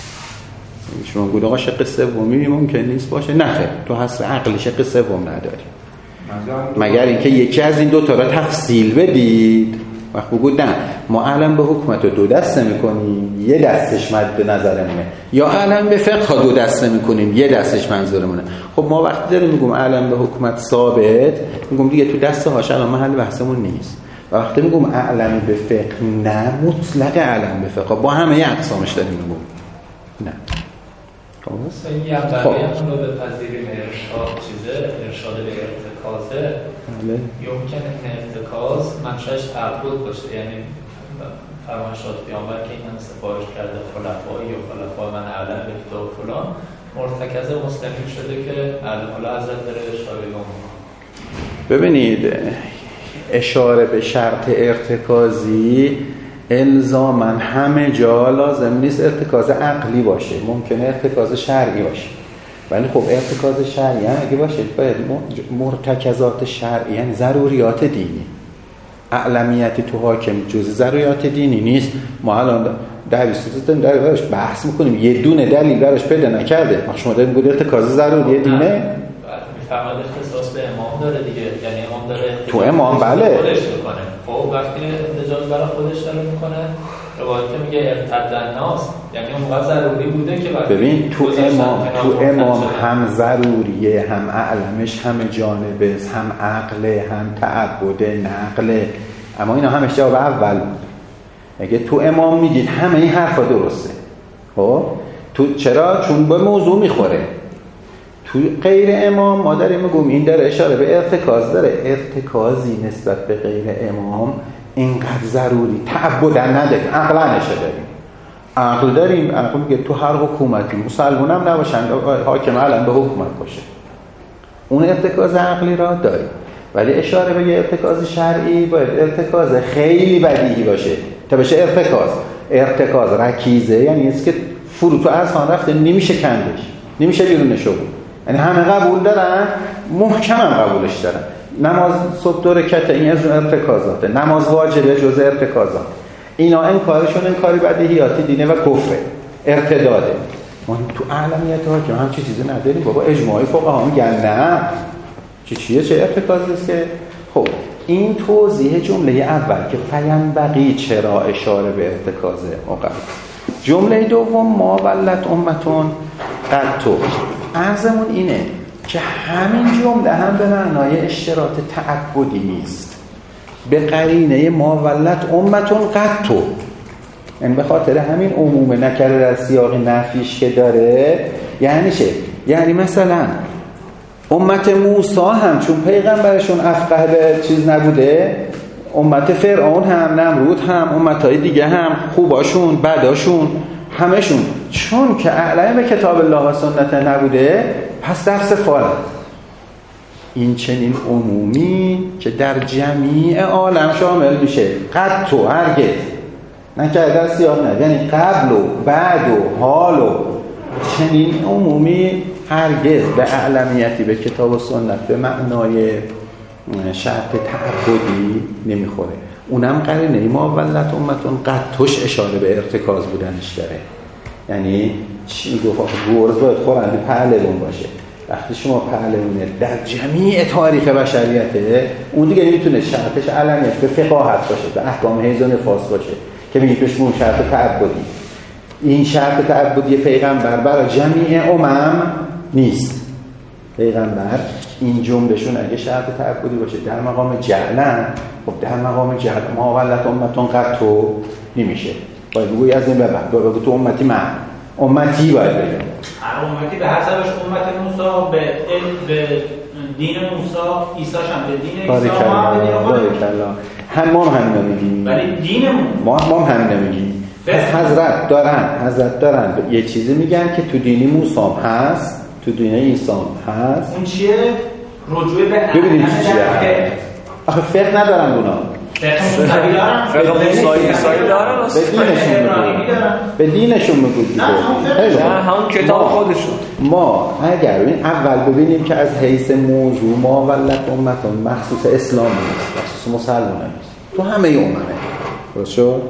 شما گفت آقا شق سومی ممکن نیست باشه، نه خیر تو حصر عقلی شق سوم نداری مگر اینکه یکی از این دوتا را تفصیل بدید. وقت بگود نه ما علم به حکومت رو دو دسته میکنیم یه دستش مد نظرمونه، یا علم به فقه دو دسته میکنیم یه دستش منظورمونه. خب ما وقتی داریم میگم علم به حکومت ثابت میگم دیگه تو دسته هاش الان محل بحثمون نیست. و وقتی میگم علم به فقه نه مطلق علم به فقه با همه اقسامش داریم میگم نه. مثلا یه بقیه هم رو به پذیریم ارشاد به ارتکازه یمکن این ارتکاز منشأش تعبد باشه، یعنی فرمایشات پیامبر که این هم سفارش کرده خلفای یا خلفای من علم به کتاب فلان مرتکز مسلمین شده که حالا حضرت داره اشاره به ببینید اشاره به شرط ارتکازی الزاماً همه جا لازم نیست ارتکاز عقلی باشه، ممکنه ارتکاز شرعی باشه. ولی خب ارتکاز شرعی هم اگه باشه باید مرتکزات شرعی یعنی ضروریات دینی. اعلمیت تو حاکم جز ضروریات دینی نیست. ما الان درش بحث میکنیم یه دونه دلیل براش پیدا نکرده، شما دارید میگید ارتکاز ضروری دینه. میفهمد اختصاص به امام داره دیگه، یعنی امام داره تو امام بله خودش میکنه. خب وقتی احتجاج برای خودش داره میکنه روایت میگه ارتد الناس، یعنی اون موقع ضروری بوده که ببین تو امام هم ضروریه هم علمش هم جانبه هم عقله هم تعبده نقله، اما اینا همش جواب اول بود. اگه تو امام میگید همه این حرفا درسته خب تو چرا؟ چون به موضوع میخوره. تو غیر امام ما داریم میگم این داره اشاره به ارتکاز داره، ارتکازی نسبت به غیر امام اینقدر ضروری تعبدن نداریم، عقلا نشه داریم. عقل میگه تو هر حکومتی مسلمان هم نباشن حاکم علم به حکومت باشه، اون ارتکاز عقلی را داریم. ولی اشاره به یه ارتکاز شرعی باید ارتکاز خیلی بدیهی باشه تا بشه ارتکاز رکیزه، یعنی است که فرو تو اذهان رفته نمیشه کندش، نمیشه بیرونش بود، یعنی همه قبول دارن، محکم هم قبولش دارن. نماز صبح 2 رکعت این از ارتکازاته، نماز واجبه جزء ارتکازات، اینا انکارشون انکاری بدیهیاتی دینه و کفره، ارتداده. ما تو اعلمیت حاکم هم چیزی نداریم بابا، اجماعی فقها میگن نه چه ارتکازی است که خب این توضیح جمله اول که فینبغی چرا اشاره به ارتکاز عقب. جمله دوم ما ولت امتون قطو، عرضمون اینه که همین جمله هم به معنای اشتراط تعبدی نیست، به قرینه ما ولت امتون قطو، یعنی به خاطر همین عموم نکره در سیاق نفیش که داره. یعنی چه؟ یعنی مثلا امت موسی هم چون پیغمبرشون افقه به چیز نبوده، امت فرعون هم، نمرود هم، امتهای دیگه هم، خوباشون بداشون همشون چون که اعلم به کتاب الله و سنت نبوده پس در سفالت. این چنین عمومی که در جمیع عالم شامل میشه، قد تو هرگز نکرده در سیاق نه، یعنی قبل و بعد و حال و چنین عمومی هرگز به اعلمیتی به کتاب و سنت به معنای شرط تعبدی نمیخوره. اونم قرینه ما ولت امتون قد توش اشاره به ارتکاز بودنش داره. یعنی چی گفت؟ گرز باید خورنده پهلوان باشه. وقتی شما پهلوانه در جمیع تاریخ بشریته، اون دیگه نمیتونه شرطش علمیت به فقاهت باشه، به احکام حیض و نفاس باشه که میگه بهش شرط تعبدی. این شرط تعبدی پیغمبر برای جمیع امم نیست. پیغمبر این جملهشون اگه شرط تعبدی باشه در مقام جعلن، خب در مقام جعل ما ولت امتون قد تو نمیشه، باید بگوی از این ببر بگو تو امتی من امتی باید بگم امتی به حسابش امت موسی به دین موسی، عیسی‌ش هم به دین عیسی، ما هم به دین خودمون هم همین نمیگیم، ولی دینمون ما هم همین نمیگیم. حضرت دارن یه چیزی میگن که تو دین موسی هست، تو دین عیسی هست. اون چیه؟ رجوع به ببینید چیه؟ آخه فقه ندارن اونا. فقه موسی دارن، به دینشون میگن دیگه. نه همون کتاب خودشون. ما اگر اول ببینیم که از حیث موضوع ما ولت امتون مخصوص اسلام نیست، مخصوص مسلمان نیست، تو همه اممه. درست شد؟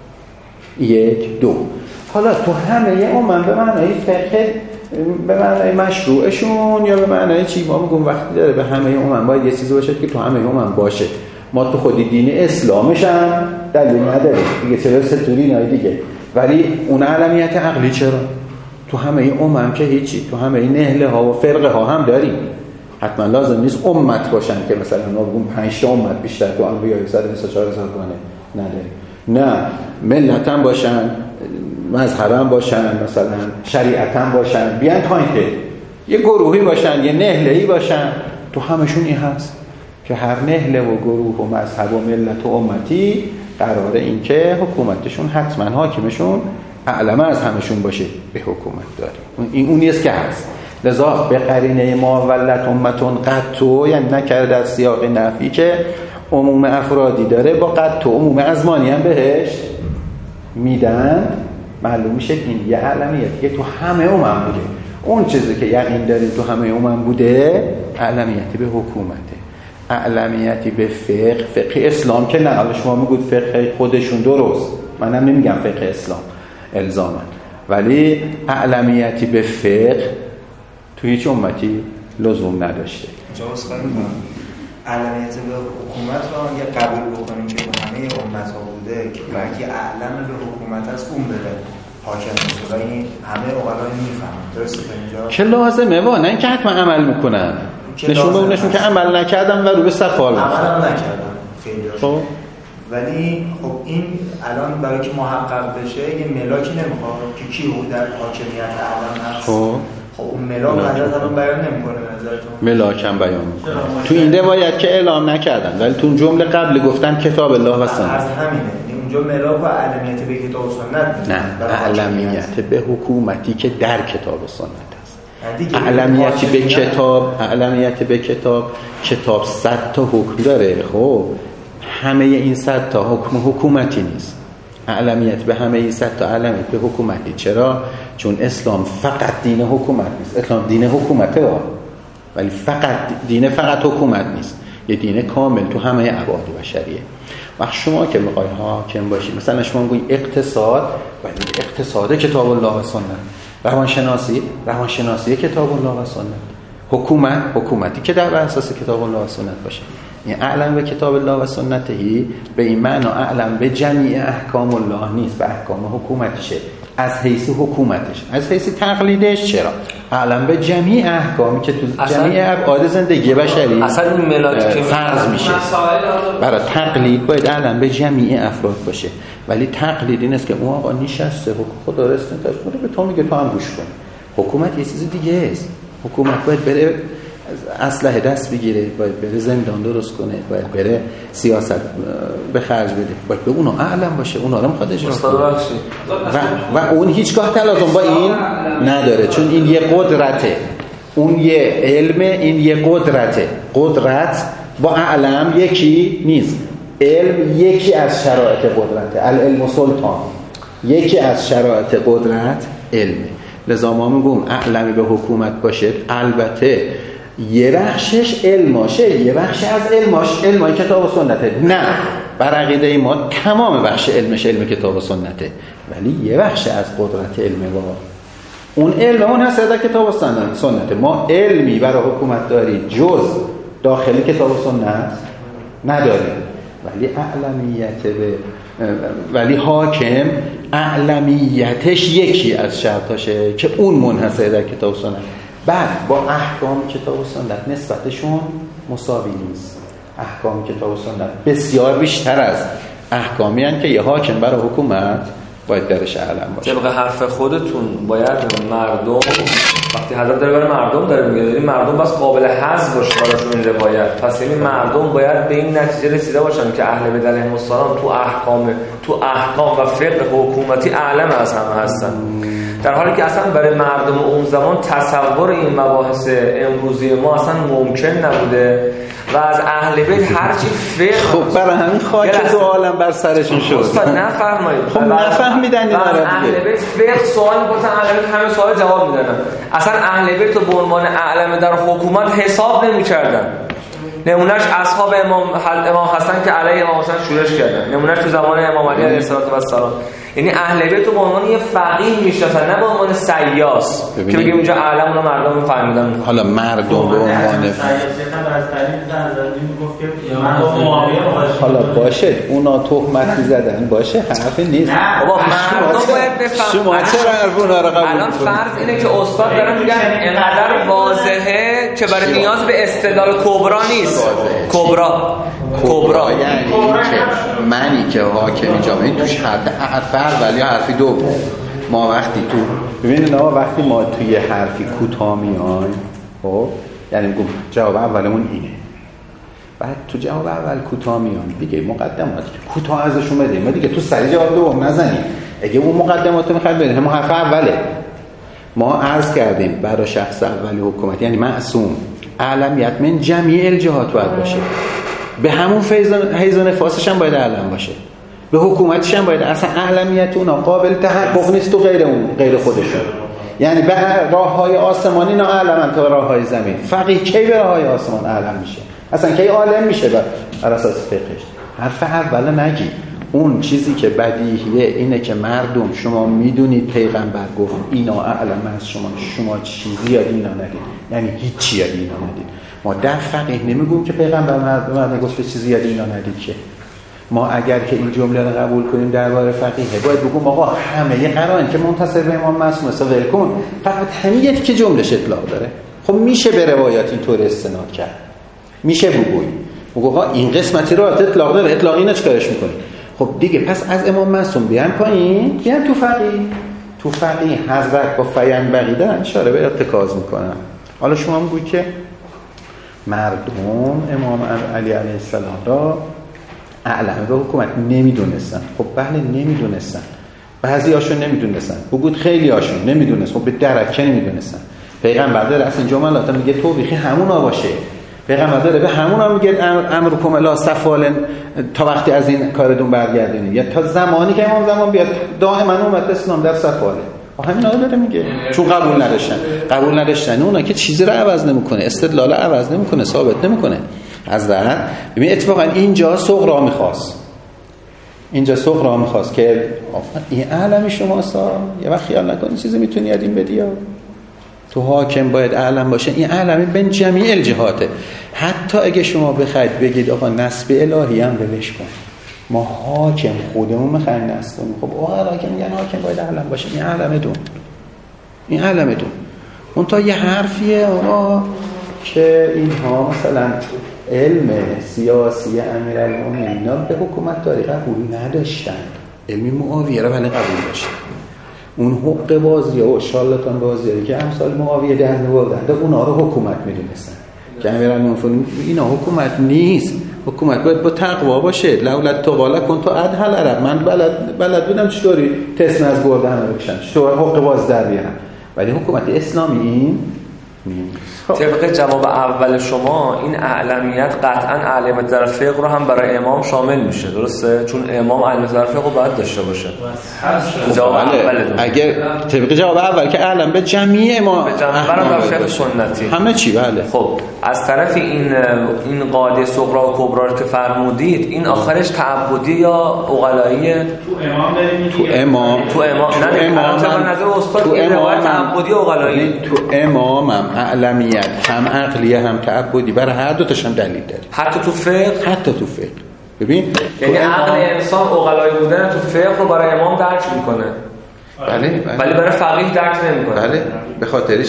1 2. حالا تو همه امم به معنای فقه، به معنای مشروعشون یا به معنای چی ما میگم وقتی داره به همه امم باید یه چیزی باشه که تو همه امم باشه. ما تو خودی دین اسلامش هم دلیل نداره دیگه، چرا ستوری نای دیگه، ولی اون علمیت عقلی چرا؟ تو همه امم که هیچی، تو همه نهله ها و فرقه ها هم داریم. حتما لازم نیست امت باشن که مثلا ما بگیم 5 تا امت بیشتر تو انبیاء 124 هزار گانه نداریم. نه، ملت هم باشن، مذهب هم باشن، مثلا شریعت هم باشن، بیان پایین که یه گروهی باشن، یه نهله‌ای باشن، تو همشون این هست که هر نهله و گروه و مذهب و ملت و امتی قراره این که حکومتشون حتما حاکمشون اعلم از همشون باشه به حکومت داره. این اونیست که هست. لذا به قرینه ما ولت امتون قد تو، یعنی نکرده در سیاق نفی که عموم افرادی داره، با قد تو عموم ازمانی هم بهش میدن، معلوم میشه این یه علمیت که تو همه امم بوده. اون چیزی که یقین داریم تو همه امم بوده علمیتی به حکومته، علمیتی به فقه اسلام که نه. حالا شما میگید فقه خودشون درست، منم نمیگم فقه اسلام الزاما، ولی علمیتی به فقه تو هیچ امتی لزوم نداشته. جواز کنیم علمیت به حکومت رو اگه قبول بکنیم که همه امت ها بوده که برای اعلم به حکومت از اون بده حاکم بشه و این همه اقلا میفهمن، درسته تا اینجا؟ که لازمه و نه اینکه حتما عمل میکنن، نشون بهونشون که عمل نکردم و رو به سفال عمل نکردم خیلی خب. ولی خب این الان برای که محقق بشه یه ملاکی نمیخواد که کی در حاکمیت اعلم هست. خب اون ملاک حضرت الان بیان نمیکنه نظرتون؟ ملاک هم بیان میکنه تو این باید که اعلام نکردن، ولی تو جمله قبل گفتن کتاب الله و سنت. از همینه اونجا ملاک و علمیت به کتاب و سنت نه، علمیت به حکومتی که در کتاب و سنت است. اعلمیتی به کتاب 100 تا حکم داره. خب همه این 100 تا حکم حکومتی نیست. اعلمیت به همه این 100 تا اعلمیت به حکومتی. چرا؟ چون اسلام فقط دین حکومت نیست. اسلام دین حکومته ولی فقط حکومت نیست. یه دین کامل تو همه ابعاد بشریه. وقت شما که میخوای حاکم باشی، مثلا شما میگوی اقتصاد کتاب الله و سنت، روانشناسی کتاب الله و سنت، حکومتی که در اساس کتاب الله و سنت باشه. این اعلم به کتاب الله و سنتهی به این معنا اعلم به جمیع احکام الله نیست، به احکام حکومتشه. از حیث حکومتش، از حیث تقلیدش چرا؟ اعلم به جمیع احکامی که تو جمیع ابعاد زندگی بشری اصلا این ملاک فرض میشه. برای تقلید باید اعلم به جمیع افراد باشه، ولی تقلید این است که اون آقا نشسته خدا رسنتش به تو میگه تو هم گوش کن. حکومت یه چیز دیگه است. حکومت باید بره اسلحه دست بگیره، باید بره زندان درست کنه، باید بره سیاست به خرج بده، باید به اونا اعلم باشه، اونا رو میخواد اجرا کنه و اون هیچگاه تلازم با این نداره، چون این یه قدرته، اون یه علمه، این یه قدرته. قدرت با اعلم یکی نیست. علم یکی از شرایط قدرته. العلم سلطان، یکی از شرایط قدرت علمه. لذا ما میگم اعلمی به حکومت باشه، البته یه بخشش علماشه، یه بخش از علمای کتاب و سنته. نه، بر عقیده ما تمام بخش علمش علم کتاب و سنته، ولی یه بخش از قدرت علمه با اون علم اون هست در کتاب و سنته. ما علمی برای حکومت داری جز داخل کتاب و سنت نداریم، ولی ولی حاکم اعلمیتش یکی از شرطاشه که اون منحصر در کتاب و سنت. بعد با احکام کتاب و سنت نسبتشون مساوی نیست. احکام کتاب و سنت بسیار بیشتر از احکامی هستند که یه حاکم برای حکومت باید درش اعلم باشه. طبق حرف خودتون باید مردم، وقتی حضرت داره برای مردم داره میگه، یعنی مردم بس قابل حذف باشه براشون این روایت، پس یعنی مردم باید به این نتیجه رسیده باشن که اهل بیت علیهم السلام تو احکام و فقه حکومتی اعلم از همه هستن، در حالی که اصلا برای مردم اون زمان تصور این مباحث امروزی ما اصلا ممکن نبوده و از اهل بیت هرچی فقه خب برای همین خاک تو عالم بر سرشون شد. استاد نفرمایید. خب نفهمیدن این از اهل بیت فقه سوال می‌پرسن، اهل بیت همه سوال جواب میدن. اصلا اهل بیت رو به عنوان اعلم در حکومت حساب نمی‌کردن. نمونهش اصحاب امام حسن که علیه امام حسن شورش کردن، نمونهش تو زمان امام علی علیه السلام. یعنی اهل بیت رو به عنوان یه فقیه میشناسن، نه به عنوان سیاس که بگیم اینجا اعلم اونا مردم فهمیدن. حالا مردم به عنوان حالا باشه اونا تهمت می‌زدن، باشه حرفی نیست. بابا مردم باید بفهمن. شما چرا حرف اونا رو قبول الان فرض اینه که استاد دارن میگن اینقدر واضحه که برای نیاز به استدلال کبرا نیست. کبرا یعنی که منی که حاکم جامعه توش حرف اول یا حرفی دوم. ما وقتی ببینید وقتی ما توی حرفی کوتاه میایم، خب یعنی میگم جواب اولمون اینه، بعد تو جواب اول کوتاه میایم دیگه مقدمات کوتاه ازشون بدیم، ما دیگه تو سری جواب دوم نزنیم. اگه اون مقدمات رو میخواید بدیم، همون حرف اوله. ما عرض کردیم برای شخص اولی حکومت یعنی معصوم اعلمیت من جمیع الجهات باید باشه، به همون حیز و نفاسش هم باید اعلم باشه، به حکومتش هم باید. اصلا اعلمیت اونا قابل تحقق نیست تو غیر خودشون. یعنی به راههای آسمانی نه اعلمن تا راههای زمین. فقیه کی به راههای آسمان اعلم میشه؟ اصلا کی عالم میشه بر اساس فقهش؟ حرف اول نگی. اون چیزی که بدیهیه اینه که مردم شما میدونید پیغمبر گفت اینا اعلم از شما چیزی یاد اینا ندید، یعنی هیچی یاد اینا ندید. ما در فقیه نمیگویم که پیغمبر مردم گفت چیزی یاد اینا ندید. که ما اگر که این جمله رو قبول کنیم درباره فقیه باید بگیم آقا همه قرائن که منتصر به امام معصوم ول کن، فقط همین که جملهش اطلاق داره. خب میشه به روایات اینطور استناد کرد، میشه بگوییم آقا این قسمتی رو اطلاق داره، اطلاق اینو چیکارش میکنی؟ خب دیگه پس از امام معصوم بیان پایین، بیان تو فقیه حضرت با فین بقیدن اشاره به ارتکاز میکنن. حالا شما میگوید که مردم امام علی علیه السلام را اعلم به حکومت نمیدونستن. خب بله نمیدونستن، بعضی هاشون نمیدونستن، بگوید خیلی هاشون نمیدونستن، خب به درجه نمیدونستن. پیغمبر داره اصلا جملات میگه توبیخی همونا باشه. پیغمبر داره به همونا میگه امرکم الی سفال تا وقتی از این کارتون برگردونید، یا تا زمانی که امام زمان بیاد دائما امت اسلام در سفاله. همین آیه داره میگه چون قبول نداشتن اونا که چیزی رو عوض نمیکنه، استدلال عوض نمیکنه، ثابت نمیکنه. حضرت ببین اتفاقا اینجا صغرا میخواست که این علم شماست، یه وقت خیال نکنید چیزی میتونی یادین بدی، تو حاکم باید علم باشه. این علم بین جمیع الجهاته. حتی اگه شما بخواید بگید آقا نسب الهی هم ولش کن، ما حاکم خودمون میخوایم نسب کنیم، خب اوقات که میگن حاکم باید علم باشه، این علم دون اون تا یه حرفیه اونا که اینها مثلا علم سیاسی امیرالمومنین به حکومت داری قبول نداشتن، علم معاویه را ولی قبول داشتن. اون حق بازیه و شالاتان بازیه که امثال معاویه در می‌آوردن اونا رو حکومت می‌دونستن که امیرالمومنین اینا حکومت نیست، حکومت باید با تقوا باشه. لولا تقوا کنت ادهل عرب، من بلد بودم چطوری تسم از گردن رو بکشم، چطور حق باز در بیارم، ولی حکومت اسلامی این طبق جواب اول شما این اعلمیت قطعا اعلمیت در فقه رو هم برای امام شامل میشه، درسته؟ چون امام اعلمیت در فقه رو باید داشته باشه. جواب اول اگر طبق جواب اول که اعلم به جمعی امام برای فقه سنتی همه چی. بله خب از طرف این قاعده صغرا و کبرا رو که فرمودید، این آخرش تعبدی یا عقلاییه؟ تو امام نه نظر استاد این روایت تعبدی و عقلایی. تو امامم اعلمیت هم عقلیه هم تعبدی برای هر دو تاشم دلیل داره. حتی تو فقه ببین یعنی عقل انسان عقلایی بودن تو فقه رو برای امام درک میکنه. بله. ولی برای فقیه درک نمیکنه. بله. به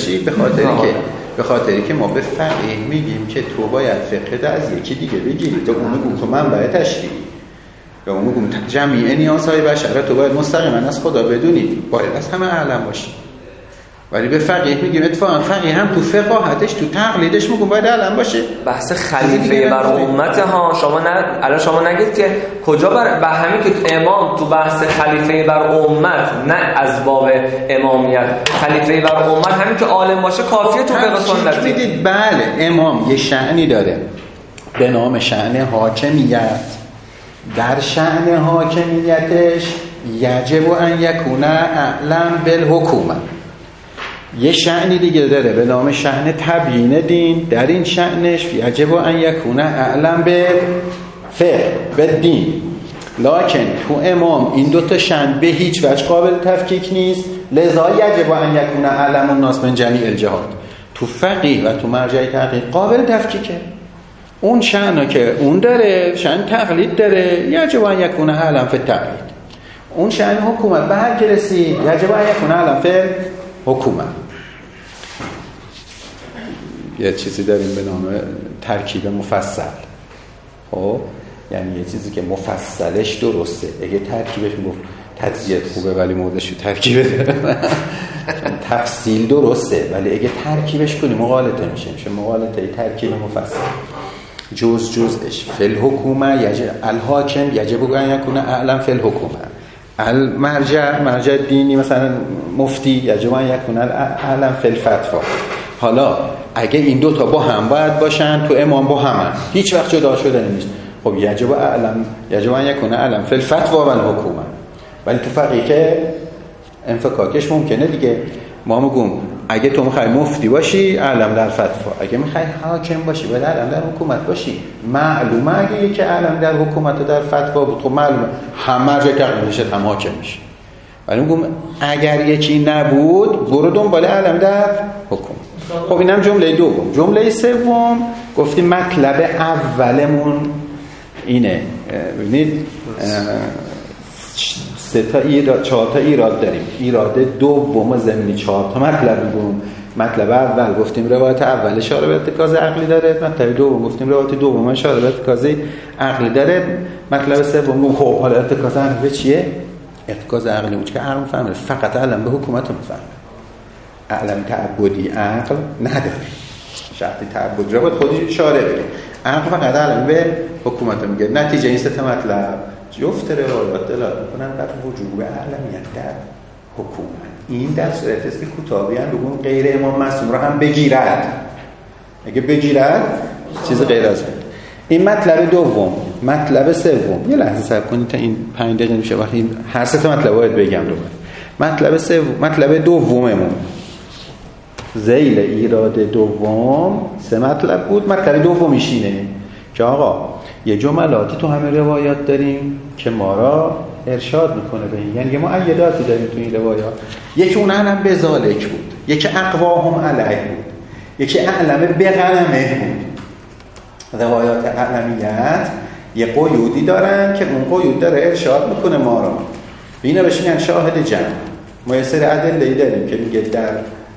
خاطری که ما به فقیه میگیم که تو باید فقه از یکی دیگه بگیری، تو اون میگم تو منبع تشریعی، یا اون میگم جمیع نیازهای بشر تو باید مستقیما از خدا بدونی، باید از همه اعلم باشی. ولی به فقیه میگیم اتفاقا فقیه هم تو فقاهتش تو تقلیدش میگم باید علم باشه. بحث خلیفه بر امت ها الان شما نگید که کجا به همین که امام تو بحث خلیفه بر امت، نه از باب امامیت، خلیفه بر امت همین که عالم باشه کافیه تو فقه سنتی. میدید بله امام یه شأنی داره به نام شأن حاکمیت. در شأن حاکمیتش یجب ان یکون اعلم بالحکومه. یه شأنی دیگه داره به نام شأن تبیین دین. در این شأنش یجب ان یکون اعلم بالفقه بالدین. لکن تو امام این دوتا شأن به هیچ وجه قابل تفکیک نیست، لذا یجب ان یکون اعلم الناس من جمیع الجهات. تو فقیه و تو مرجع تحقیق قابل تفکیکه. اون شأنو که اون داره شأن تقلید داره، یجب ان یکون اعلم فی التقلید. اون شأن حکومت به هر که رسید یجب ان یکون اعلم فی حکومت. یه چیزی داریم به نام ترکیب مفصل. خب یعنی یه چیزی که مفصلش درسته، اگه ترکیبش میگفت تجزیه خوبه ولی موردش رو ترکیبه تفصیل درسته، ولی اگه ترکیبش کنی مغالطه میشه مغالطه ترکیب مفصل. جزش فی الحکومه یجب الحاکم یجب ان یکون اعلم فی الحکومه. المرجع دینی مثلا مفتی یجب ان یکون اعلم فی الفتوا. حالا اگه این دو تا با هم باید باشن، تو امام با هم هیچ وقت جدا شده نمیشه. خب یجب ان یکون اعلم فی الفتوا و الحکومه. ولی تو فقیه که انفکاکش ممکنه دیگه. ما میگم اگه تو میخوای مفتی باشی اعلم در فتوا، اگه میخوای حاکم باشی باید اعلم در حکومت باشی. معلومه اگه یکی اعلم در حکومت و در فتوا بود خب معلومه هم مرجع تقلید میشه هم حاکم میشه. ولی میگم اگر یکی نبود برو دنبال اعلم در حکومت. خب اینم جمله دوم. جمله سوم گفتیم مطلب اولمون اینه. ببینید 4 تا ایراد داریم. ایراد دوم ضمنی 4 تا مطلب میگم. مطلب اول گفتیم روایت اول اشاره به ارتکاز عقلی داره، مطلب دوم گفتیم روایت دوم اشاره به ارتکاز عقلی داره، مطلب سوم خب حالا ارتکاز عقلی چیه؟ ارتکاز عقلی اون که عقل میفهمه، فقط علم به حکومت میفهمه. علم تعبدی عقل نداره. شرطی تعبدی رو باید خودی اشاره بگه. عقل فقط علم به حکومت میگه. نتیجه این سه مطلب جفت روایات دلالت میکنن بر وجوب علمیت در حکومت. این در صورتی است که کوتاهی هم بگون غیر امام معصوم را هم بگیرد. اگه بگیرد چیز غیر از این. مطلب دوم. مطلب سوم، یه لحظه صبر کنید تا این 5 دقیقه میشه وقتی هر سه تا مطلب باید بگم دوباره. مطلب سوم، مطلب دوممون ذیل ایراد دوم 3 مطلب بود. مطلب دومیش اینه که آقا یه جملاتی تو همه روایات داریم که ما را ارشاد میکنه به این، یعنی یه مؤیداتی داریم تو این روایات. یکی اون علم به ذالک بود، یکی اقواهم علیه بود، یکی علم به غنمه بود. روایات علمیت یه قیودی دارن که اون قیود داره ارشاد میکنه ما را. اینا بهش میگن شاهد جمع. ما یه سری ادله‌ای داریم که میگه در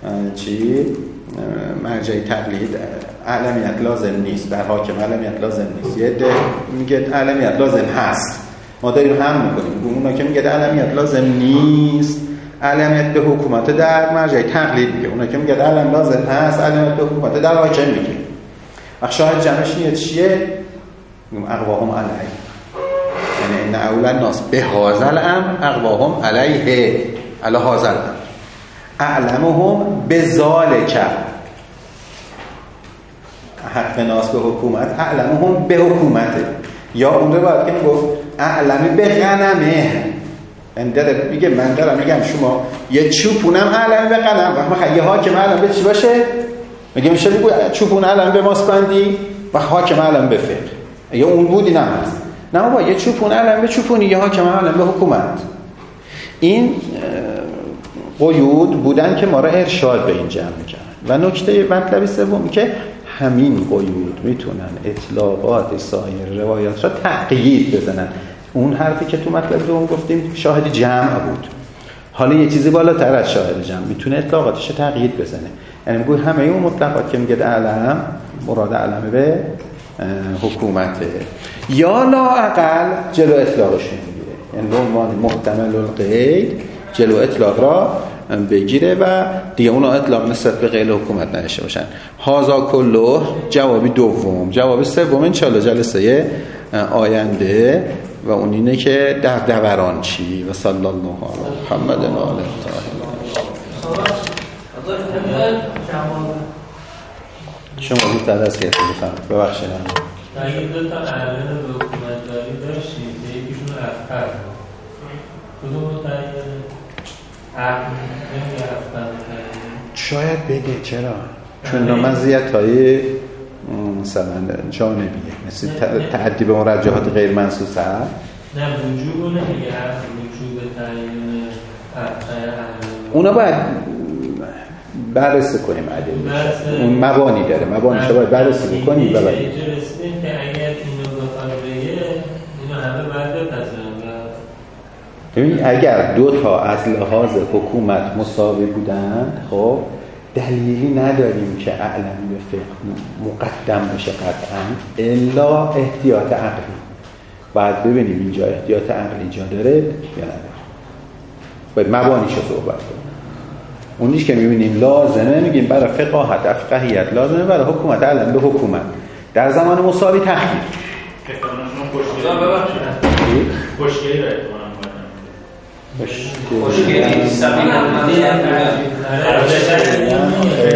مرجع تقلید علمیت لازم نیست، در حاکم علمیت لازم نیست. یه میگه علمیت لازم هست، ما داریم هم میکنیم. اونا که میگه علمیت لازم نیست، علمیت به حکومت در مرجع تقلید میگه. اونا که میگه علم لازم هست، علمیت به حکومت در حاکم میگه. وقت شاهد جمعش نیست چیه؟ میگم اقواهم علیه، یعنی ان اول الناس به هذا الامر اقواهم علیه، علی هذا الامر اعلمهم بذالک. حق ناس به حکومت، اعلمهم به حکومته. یا اون رو باید که میگفت اعلمی به غنمه. این داره میگه من دارم میگم شما یه چوپونم اعلمی به غنم، وقت یه حاکم اعلم به چی باشه؟ میگه میشه بگو چوپون اعلم به ماسپندی و حاکم اعلم به فقه. اگه اون بودی نه هست. نه بابا یه چوپون اعلم به چوپونی، یه حاکم اعلم به حکومت. این قیود بودن که ما را ارشاد به این جمع میکنن. و نکته مطلب سوم که همین قیود میتونن اطلاقات سایر روایات را تقیید بزنن. اون حرفی که تو مطلب دوم گفتیم شاهد جمع بود، حالا یه چیزی بالاتر از شاهد جمع میتونه اطلاقاتش تقیید بزنه. یعنی میگه همه اون مطلقات که میگه علم مراد علم به حکومته، یا لااقل جلو اطلاقش میگیره. یعنی به عنوان محتمل القید جلو اطلاق را بگیره و دیگه اونا اطلاق نسبت به غیر حکومت نشه باشن. هازا کله جوابی دوم. جواب سوم انشالله جلسه آینده و اون اینه که در دوران چی. و صلی الله علی محمد و آله الطاهرین. شما زودتر از که بفرمایید. ببخشید اگه 2 تا علم به حکومت داری داشتید، یکیشون رفتن کدوم رو تایید شاید بگه چرا؟ چون نامزیت‌های مثلا جانبیه، مثل تعدی به مرجحات غیر منصوصه. نه وجوب رو نمیگه، وجوب تعیین اونا باید بررسی کنیم. عدل اون مبانی داره، مبانیش رو باید بررسی بکنیم. اینجا رسیدیم که اگر اینو بخواد بگه اینو همه باید بپذیرن. ببین اگر 2 تا از لحاظ حکومت مساوی بودن، خب دلیلی نداریم که اعلمی به فقه مقدم بشه قطعا، الا احتیاط عقلی. بعد ببینیم اینجا احتیاط عقلی جا داره یا نداره، باید مبانیشو صحبت کنیم. اونیش که میبینیم لازمه میگیم برای فقاهت افقهیت لازمه، برای حکومت علم به حکومت در زمان مساوی تخییر. خوشگلی داره خوشگلی